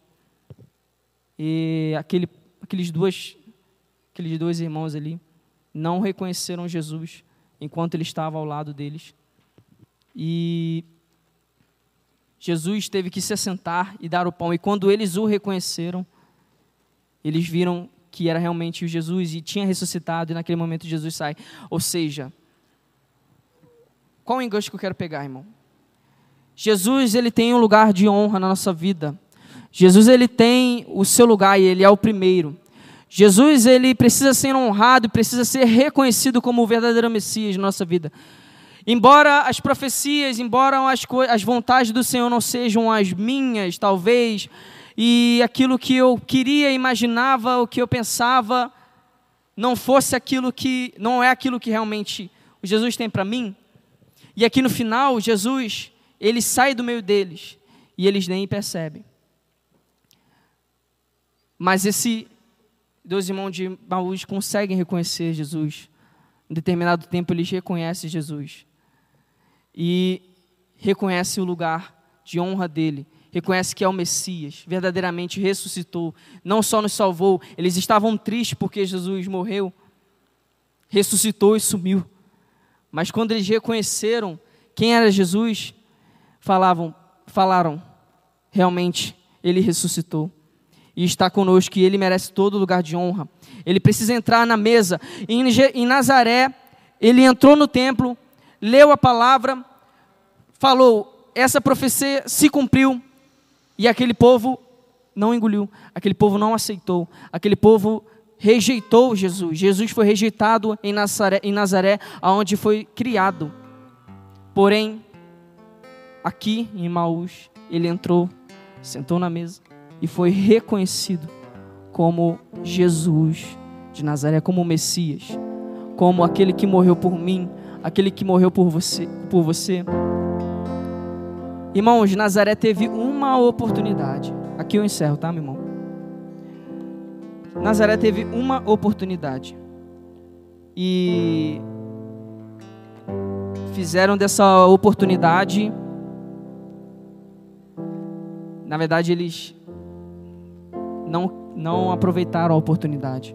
e aquele, aqueles, duas, aqueles dois irmãos ali não reconheceram Jesus enquanto ele estava ao lado deles. E Jesus teve que se assentar e dar o pão. E quando eles o reconheceram, eles viram que era realmente o Jesus e tinha ressuscitado. E naquele momento Jesus sai. Ou seja, qual o enganche que eu quero pegar, irmão? Jesus, ele tem um lugar de honra na nossa vida. Jesus, ele tem o seu lugar e ele é o primeiro. Jesus, ele precisa ser honrado e precisa ser reconhecido como o verdadeiro Messias na nossa vida. Embora as profecias, embora as, as vontades do Senhor não sejam as minhas, talvez, e aquilo que eu queria, imaginava, o que eu pensava, não fosse aquilo que, não é aquilo que realmente o Jesus tem para mim. E aqui no final, Jesus, ele sai do meio deles e eles nem percebem. Mas esses dois irmãos de Emaús conseguem reconhecer Jesus. Em determinado tempo eles reconhecem Jesus. E reconhecem o lugar de honra dele. Reconhecem que é o Messias. Verdadeiramente ressuscitou. Não só nos salvou. Eles estavam tristes porque Jesus morreu. Ressuscitou e sumiu. Mas quando eles reconheceram quem era Jesus, falavam, falaram, realmente, ele ressuscitou. E está conosco, e ele merece todo lugar de honra. Ele precisa entrar na mesa. Em, em Nazaré, ele entrou no templo, leu a palavra, falou, essa profecia se cumpriu, e aquele povo não engoliu, aquele povo não aceitou, aquele povo rejeitou Jesus. Jesus foi rejeitado em Nazaré, em Nazaré, onde foi criado. Porém, aqui em Emaús, ele entrou, sentou na mesa, e foi reconhecido como Jesus de Nazaré, como o Messias, como aquele que morreu por mim, aquele que morreu por você, por você. Irmãos, Nazaré teve uma oportunidade. Aqui eu encerro, tá, meu irmão? Nazaré teve uma oportunidade. E fizeram dessa oportunidade, na verdade, eles Não, não aproveitaram a oportunidade.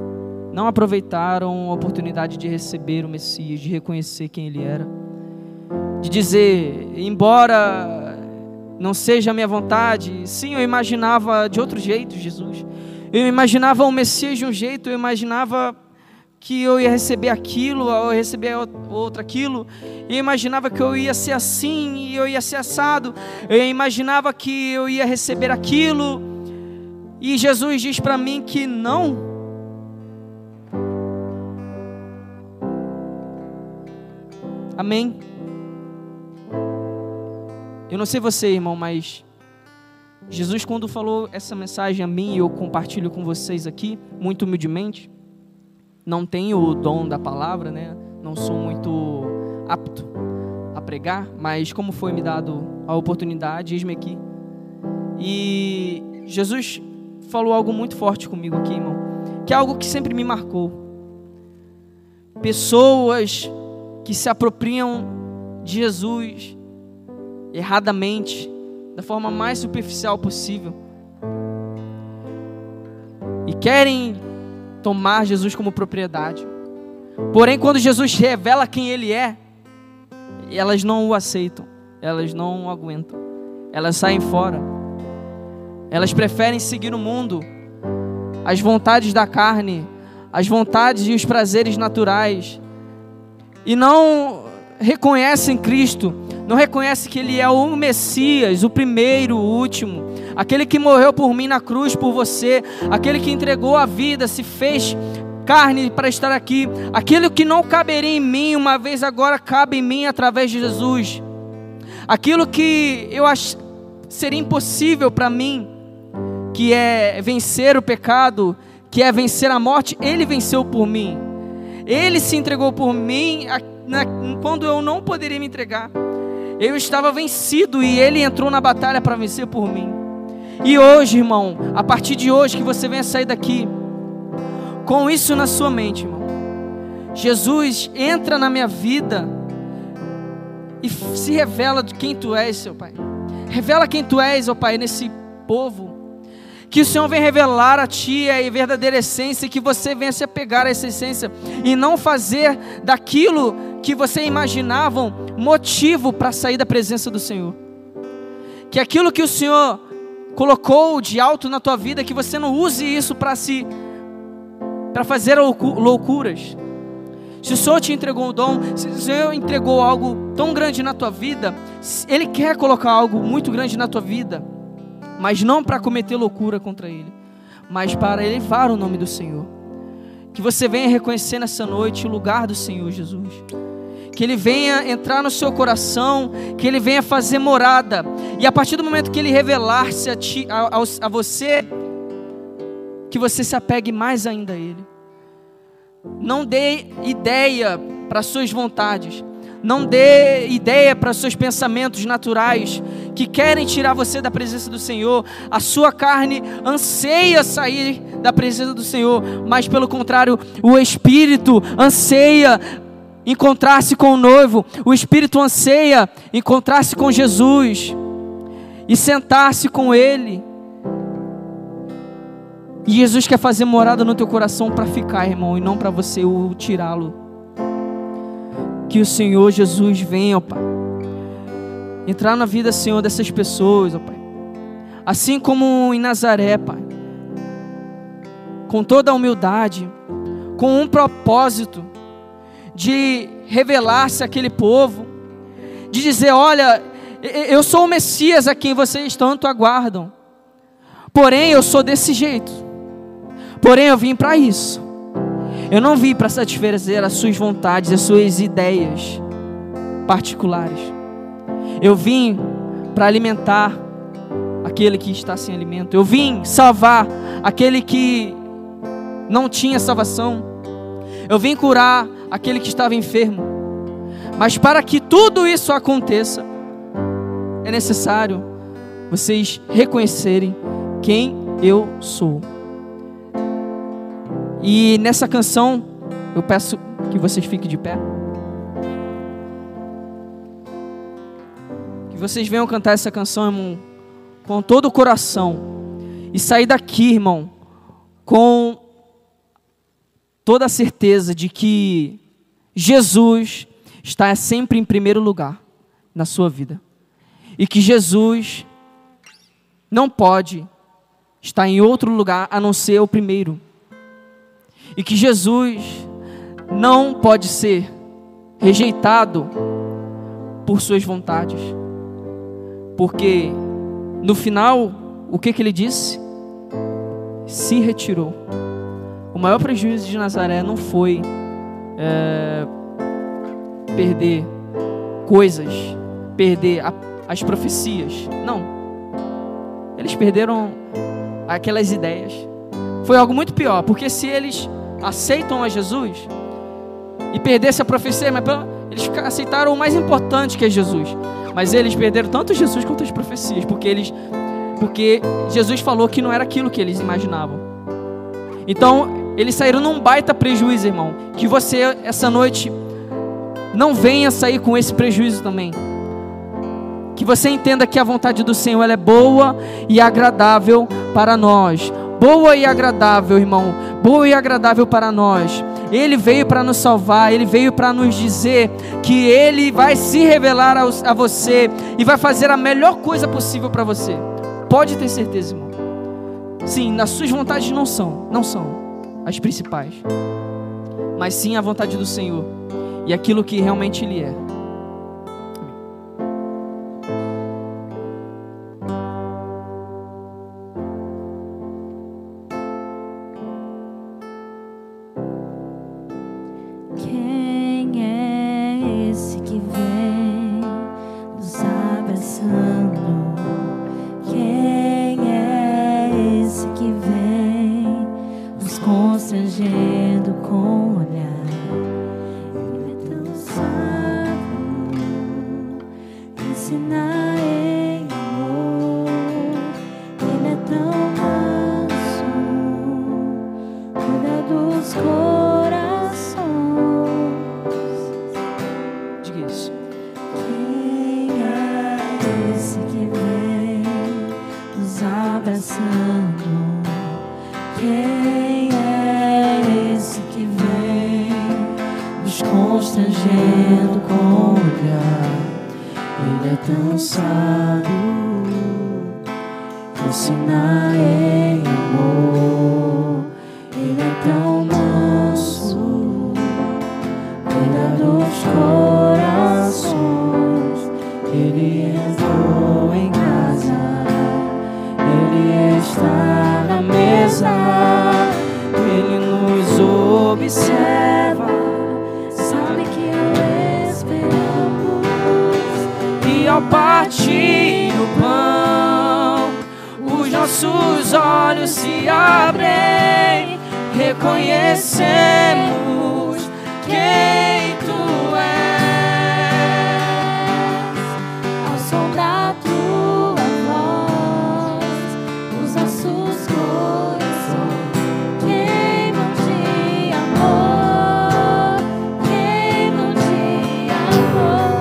Não aproveitaram a oportunidade de receber o Messias, de reconhecer quem ele era. de dizer, embora não seja a minha vontade, sim, eu imaginava de outro jeito Jesus. Eu imaginava o Messias de um jeito, eu imaginava que eu ia receber aquilo, ou eu ia receber outro aquilo, eu imaginava que eu ia ser assim, e eu ia ser assado, eu imaginava que eu ia receber aquilo, e Jesus diz para mim que não. Amém? Eu não sei você, irmão, mas Jesus, quando falou essa mensagem a mim, eu compartilho com vocês aqui, muito humildemente. Não tenho o dom da palavra, né? Não sou muito apto a pregar, mas como foi me dado a oportunidade, eis-me aqui. E Jesus falou algo muito forte comigo aqui, irmão, que é algo que sempre me marcou. Pessoas que se apropriam de Jesus erradamente, da forma mais superficial possível, e querem tomar Jesus como propriedade. Porém, quando Jesus revela quem Ele é, elas não o aceitam, elas não o aguentam, elas saem fora, elas preferem seguir o mundo, as vontades da carne, as vontades e os prazeres naturais, e não reconhecem Cristo, não reconhecem que Ele é o Messias, o primeiro, o último, aquele que morreu por mim na cruz, por você, aquele que entregou a vida, se fez carne para estar aqui, aquilo que não caberia em mim, uma vez agora cabe em mim através de Jesus, aquilo que eu ach... seria impossível para mim, que é vencer o pecado, que é vencer a morte, Ele venceu por mim, Ele se entregou por mim, quando eu não poderia me entregar, eu estava vencido e Ele entrou na batalha para vencer por mim. E hoje, irmão, a partir de hoje que você venha sair daqui com isso na sua mente, irmão. Jesus entra na minha vida e se revela de quem Tu és, seu Pai. Revela quem Tu és, ó Pai, nesse povo. Que o Senhor venha revelar a Ti a verdadeira essência, que você venha se apegar a essa essência e não fazer daquilo que você imaginava motivo para sair da presença do Senhor. Que aquilo que o Senhor colocou de alto na tua vida, que você não use isso para se para fazer loucuras. Se o Senhor te entregou um dom, se o Senhor entregou algo tão grande na tua vida, Ele quer colocar algo muito grande na tua vida, mas não para cometer loucura contra Ele, mas para elevar o nome do Senhor. Que você venha reconhecer nessa noite o lugar do Senhor Jesus, que Ele venha entrar no seu coração, que Ele venha fazer morada, e a partir do momento que Ele revelar-se a, ti, a, a, a você, que você se apegue mais ainda a Ele. Não dê ideia para as suas vontades, não dê ideia para os seus pensamentos naturais, que querem tirar você da presença do Senhor. A sua carne anseia sair da presença do Senhor, mas pelo contrário, o Espírito anseia encontrar-se com o noivo, o Espírito anseia encontrar-se com Jesus e sentar-se com Ele. E Jesus quer fazer morada no teu coração para ficar, irmão, e não para você o tirá-lo. Que o Senhor Jesus venha, ó Pai, entrar na vida, Senhor, dessas pessoas, ó Pai, assim como em Nazaré, Pai, com toda a humildade, com um propósito de revelar-se àquele povo, de dizer: olha, eu sou o Messias a quem vocês tanto aguardam, porém eu sou desse jeito, porém eu vim para isso, eu não vim para satisfazer as suas vontades, as suas ideias particulares, eu vim para alimentar aquele que está sem alimento, eu vim salvar aquele que não tinha salvação, eu vim curar aquele que estava enfermo. Mas para que tudo isso aconteça, é necessário vocês reconhecerem quem eu sou. E nessa canção, eu peço que vocês fiquem de pé, que vocês venham cantar essa canção, irmão, com todo o coração, e sair daqui, irmão, com toda a certeza de que Jesus está sempre em primeiro lugar. na sua vida. E que Jesus não pode estar em outro lugar a não ser o primeiro. E que Jesus não pode ser rejeitado por suas vontades. Porque no final, o que, que ele disse? Se retirou. O maior prejuízo de Nazaré não foi é, perder coisas, perder a, as profecias. Não. Eles perderam aquelas ideias. Foi algo muito pior, porque se eles aceitam a Jesus e perdesse a profecia, mas eles aceitaram o mais importante, que é Jesus. Mas eles perderam tanto Jesus quanto as profecias, porque eles, porque Jesus falou que não era aquilo que eles imaginavam. Então, eles saíram num baita prejuízo, irmão. Que você, essa noite, não venha sair com esse prejuízo também. Que você entenda que a vontade do Senhor, ela é boa e agradável para nós. Boa e agradável, irmão. Boa e agradável para nós. Ele veio para nos salvar. Ele veio para nos dizer que Ele vai se revelar a, a você e vai fazer a melhor coisa possível para você. Pode ter certeza, irmão. Sim, as suas vontades não são, não são as principais, mas sim a vontade do Senhor e aquilo que realmente Ele é. Quem é esse que vem nos abraçando? Quem é esse que vem nos constrangendo com o olhar? Ele é tão sábio, ensina em amor. Ele é tão manso, cuida dos corações. Diga isso. Quem é esse que vem nos abraçando? Quem é esse que vem nos constrangendo com o olhar? Ele é tão sábio, ensina em amor. Ele é tão manso, cuida dos corações. Ele entrou em casa, Ele está na mesa, Ele nos observa, sabe que o esperamos. E ao partir o pão, os nossos olhos se abrem, reconhecemos quem Tu és. Ao som da Tua voz, os nossos corações queimam de amor, queimam de amor.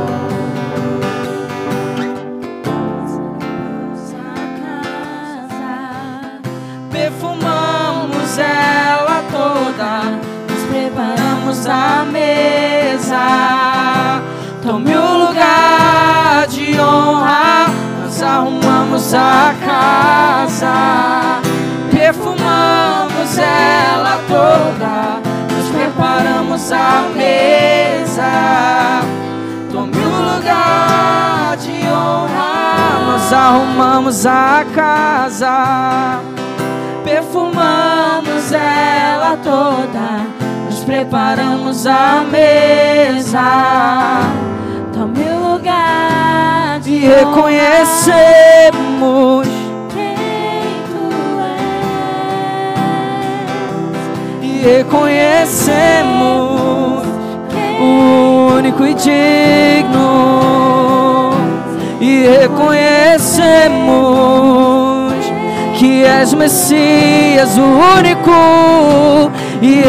Nossa casa, perfumamos ela toda, nos preparamos a mesa. Tome o lugar de honra, nós arrumamos a casa, perfumamos ela toda, nos preparamos a mesa. Tome o lugar de honra, nós arrumamos a casa, perfumamos ela toda, nos preparamos a mesa. Tome o lugar de E reconhecemos quem Tu és. e reconhecemos Quem o único e digno, e reconhecemos que és o Messias, o único, e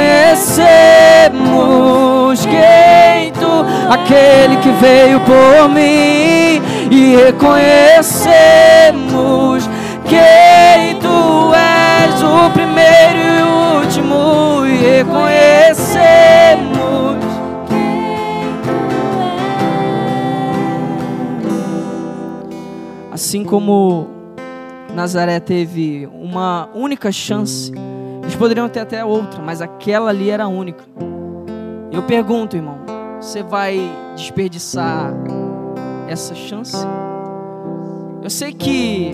reconhecemos quem Tu, aquele que veio por mim, e reconhecemos quem Tu és, o primeiro e o último, e reconhecemos quem Tu és. como Nazaré teve uma única chance, eles poderiam ter até outra, mas aquela ali era a única. Eu pergunto, irmão, você vai desperdiçar essa chance? Eu sei que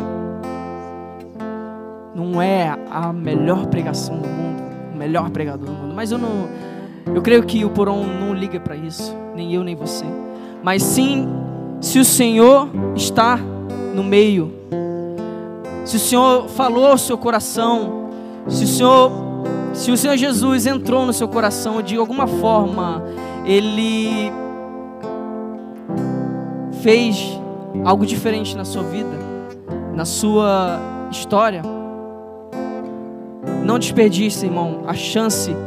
não é a melhor pregação do mundo, o melhor pregador do mundo, mas eu não, eu creio que o Poron não liga para isso, nem eu nem você. Mas sim, se o Senhor está no meio, se o Senhor falou ao seu coração, se o Senhor, se o Senhor Jesus entrou no seu coração de alguma forma, Ele fez algo diferente na sua vida, na sua história, não desperdice, irmão, a chance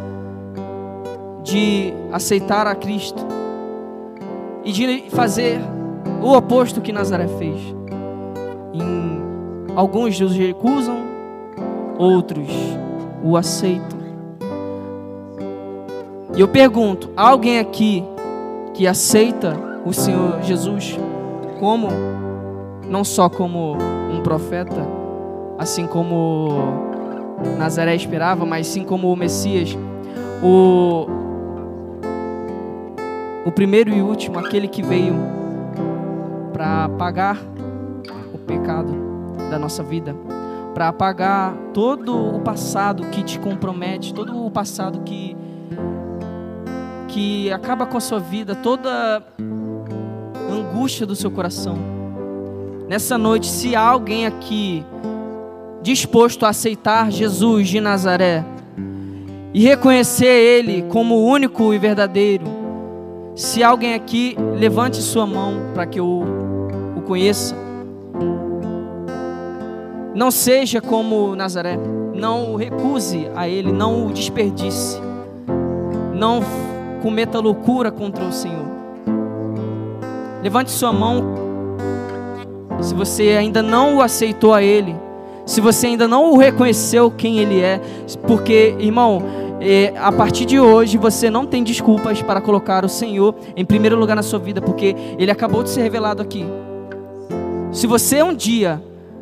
de aceitar a Cristo e de fazer o oposto que Nazaré fez. Em, alguns os recusam, outros o aceitam. E eu pergunto, há alguém aqui que aceita o Senhor Jesus como, não só como um profeta, assim como Nazaré esperava, mas sim como o Messias, o, o primeiro e último, aquele que veio para pagar o pecado da nossa vida, para apagar todo o passado que te compromete, todo o passado que, que acaba com a sua vida, toda a angústia do seu coração. Nessa noite, se há alguém aqui disposto a aceitar Jesus de Nazaré e reconhecer Ele como o único e verdadeiro, se há alguém aqui, levante sua mão para que eu o conheça. Não seja como Nazaré, não o recuse a Ele, não o desperdice, não cometa loucura contra o Senhor. Levante sua mão se você ainda não o aceitou a Ele, se você ainda não o reconheceu quem Ele é, porque, irmão, é, a partir de hoje você não tem desculpas para colocar o Senhor em primeiro lugar na sua vida, porque Ele acabou de ser revelado aqui. Se você um dia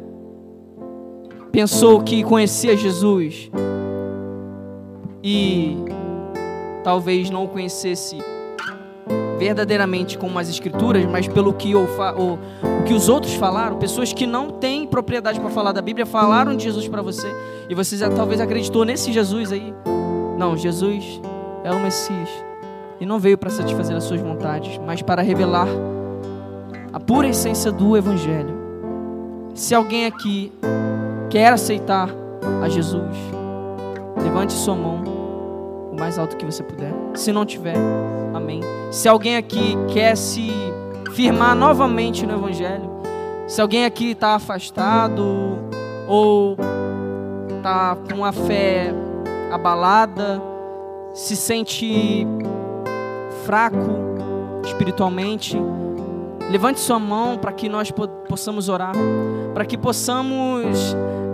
pensou que conhecia Jesus e talvez não o conhecesse verdadeiramente como as Escrituras, mas pelo que, eu, ou, o que os outros falaram, pessoas que não têm propriedade para falar da Bíblia, falaram de Jesus para você, e você já, talvez acreditou nesse Jesus aí. Não, Jesus é o Messias, e não veio para satisfazer as suas vontades, mas para revelar a pura essência do Evangelho. Se alguém aqui quer aceitar a Jesus, levante sua mão o mais alto que você puder. Se não tiver, amém. Se alguém aqui quer se firmar novamente no Evangelho, se alguém aqui está afastado ou está com a fé abalada, se sente fraco espiritualmente, levante sua mão para que nós possamos orar, para que possamos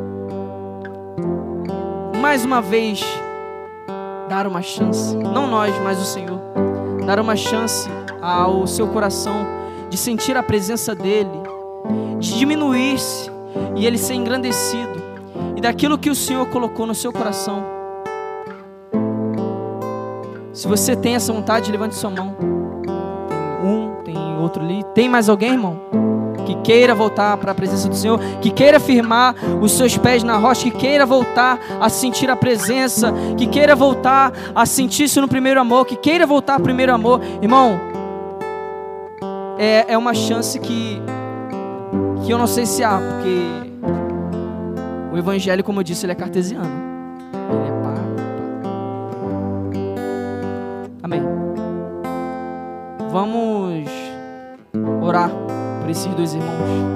mais uma vez dar uma chance, não nós, mas o Senhor, dar uma chance ao seu coração de sentir a presença dEle, de diminuir-se e Ele ser engrandecido, e daquilo que o Senhor colocou no seu coração. Se você tem essa vontade, levante sua mão. Tem um, tem outro ali. Tem mais alguém, irmão, que queira voltar para a presença do Senhor, que queira firmar os seus pés na rocha, que queira voltar a sentir a presença, que queira voltar a sentir isso no primeiro amor, que queira voltar ao primeiro amor? Irmão, é, é uma chance que, que eu não sei se há, porque o Evangelho, como eu disse, ele é cartesiano. Ele é pá, pá. Amém. Vamos orar por esses dois irmãos.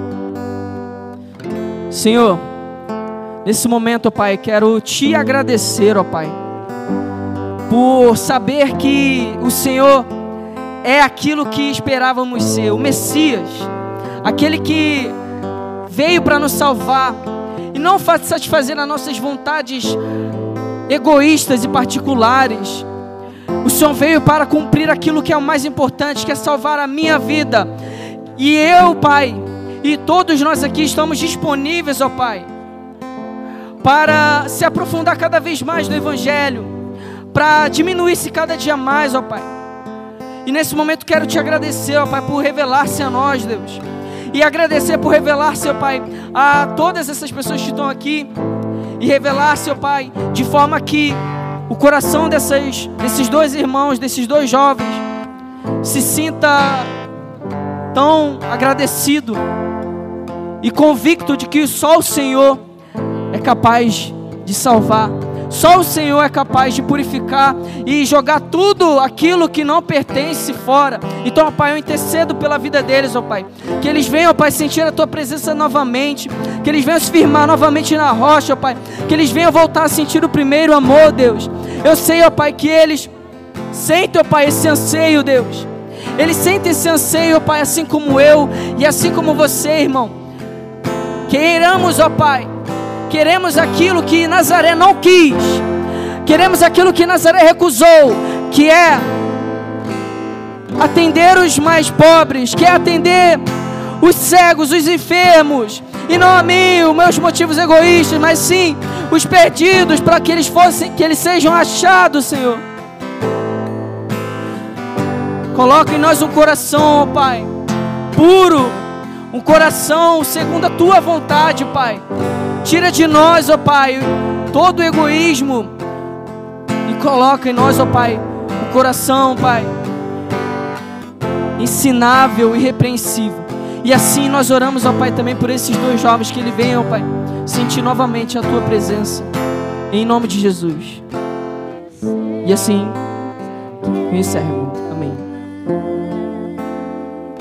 Senhor, nesse momento, ó Pai, quero te agradecer, ó Pai, por saber que o Senhor é aquilo que esperávamos ser, o Messias, aquele que veio para nos salvar e não satisfazer as nossas vontades egoístas e particulares. O Senhor veio para cumprir aquilo que é o mais importante, que é salvar a minha vida. E eu, Pai, E todos nós aqui estamos disponíveis, ó Pai, para se aprofundar cada vez mais no Evangelho, para diminuir-se cada dia mais, ó Pai. E nesse momento quero te agradecer, ó Pai, por revelar-se a nós, Deus. E agradecer por revelar-se, ó Pai, a todas essas pessoas que estão aqui. E revelar-se, ó Pai, de forma que o coração dessas, desses dois irmãos, desses dois jovens, se sinta tão agradecido e convicto de que só o Senhor é capaz de salvar. Só o Senhor é capaz de purificar e jogar tudo aquilo que não pertence fora. Então, ó Pai, eu intercedo pela vida deles, ó Pai. Que eles venham, ó Pai, sentir a Tua presença novamente. Que eles venham se firmar novamente na rocha, ó Pai. Que eles venham voltar a sentir o primeiro amor, Deus. Eu sei, ó Pai, que eles sentem, ó Pai, esse anseio, Deus. Eles sentem esse anseio, ó Pai, assim como eu e assim como você, irmão. Queiramos, ó Pai, queremos aquilo que Nazaré não quis. Queremos aquilo que Nazaré recusou, que é atender os mais pobres, que é atender os cegos, os enfermos. E não a mim, os meus motivos egoístas, mas sim os perdidos, para que eles fossem, que eles sejam achados, Senhor. Coloca em nós um coração, ó Pai, puro, um coração segundo a Tua vontade, Pai. Tira de nós, ó Pai, todo o egoísmo e coloca em nós, ó Pai, o coração, Pai, ensinável e irrepreensível. E assim nós oramos, ó Pai, também por esses dois jovens, que ele venham, ó Pai, sentir novamente a Tua presença, em nome de Jesus. E assim eu encerro. Amém.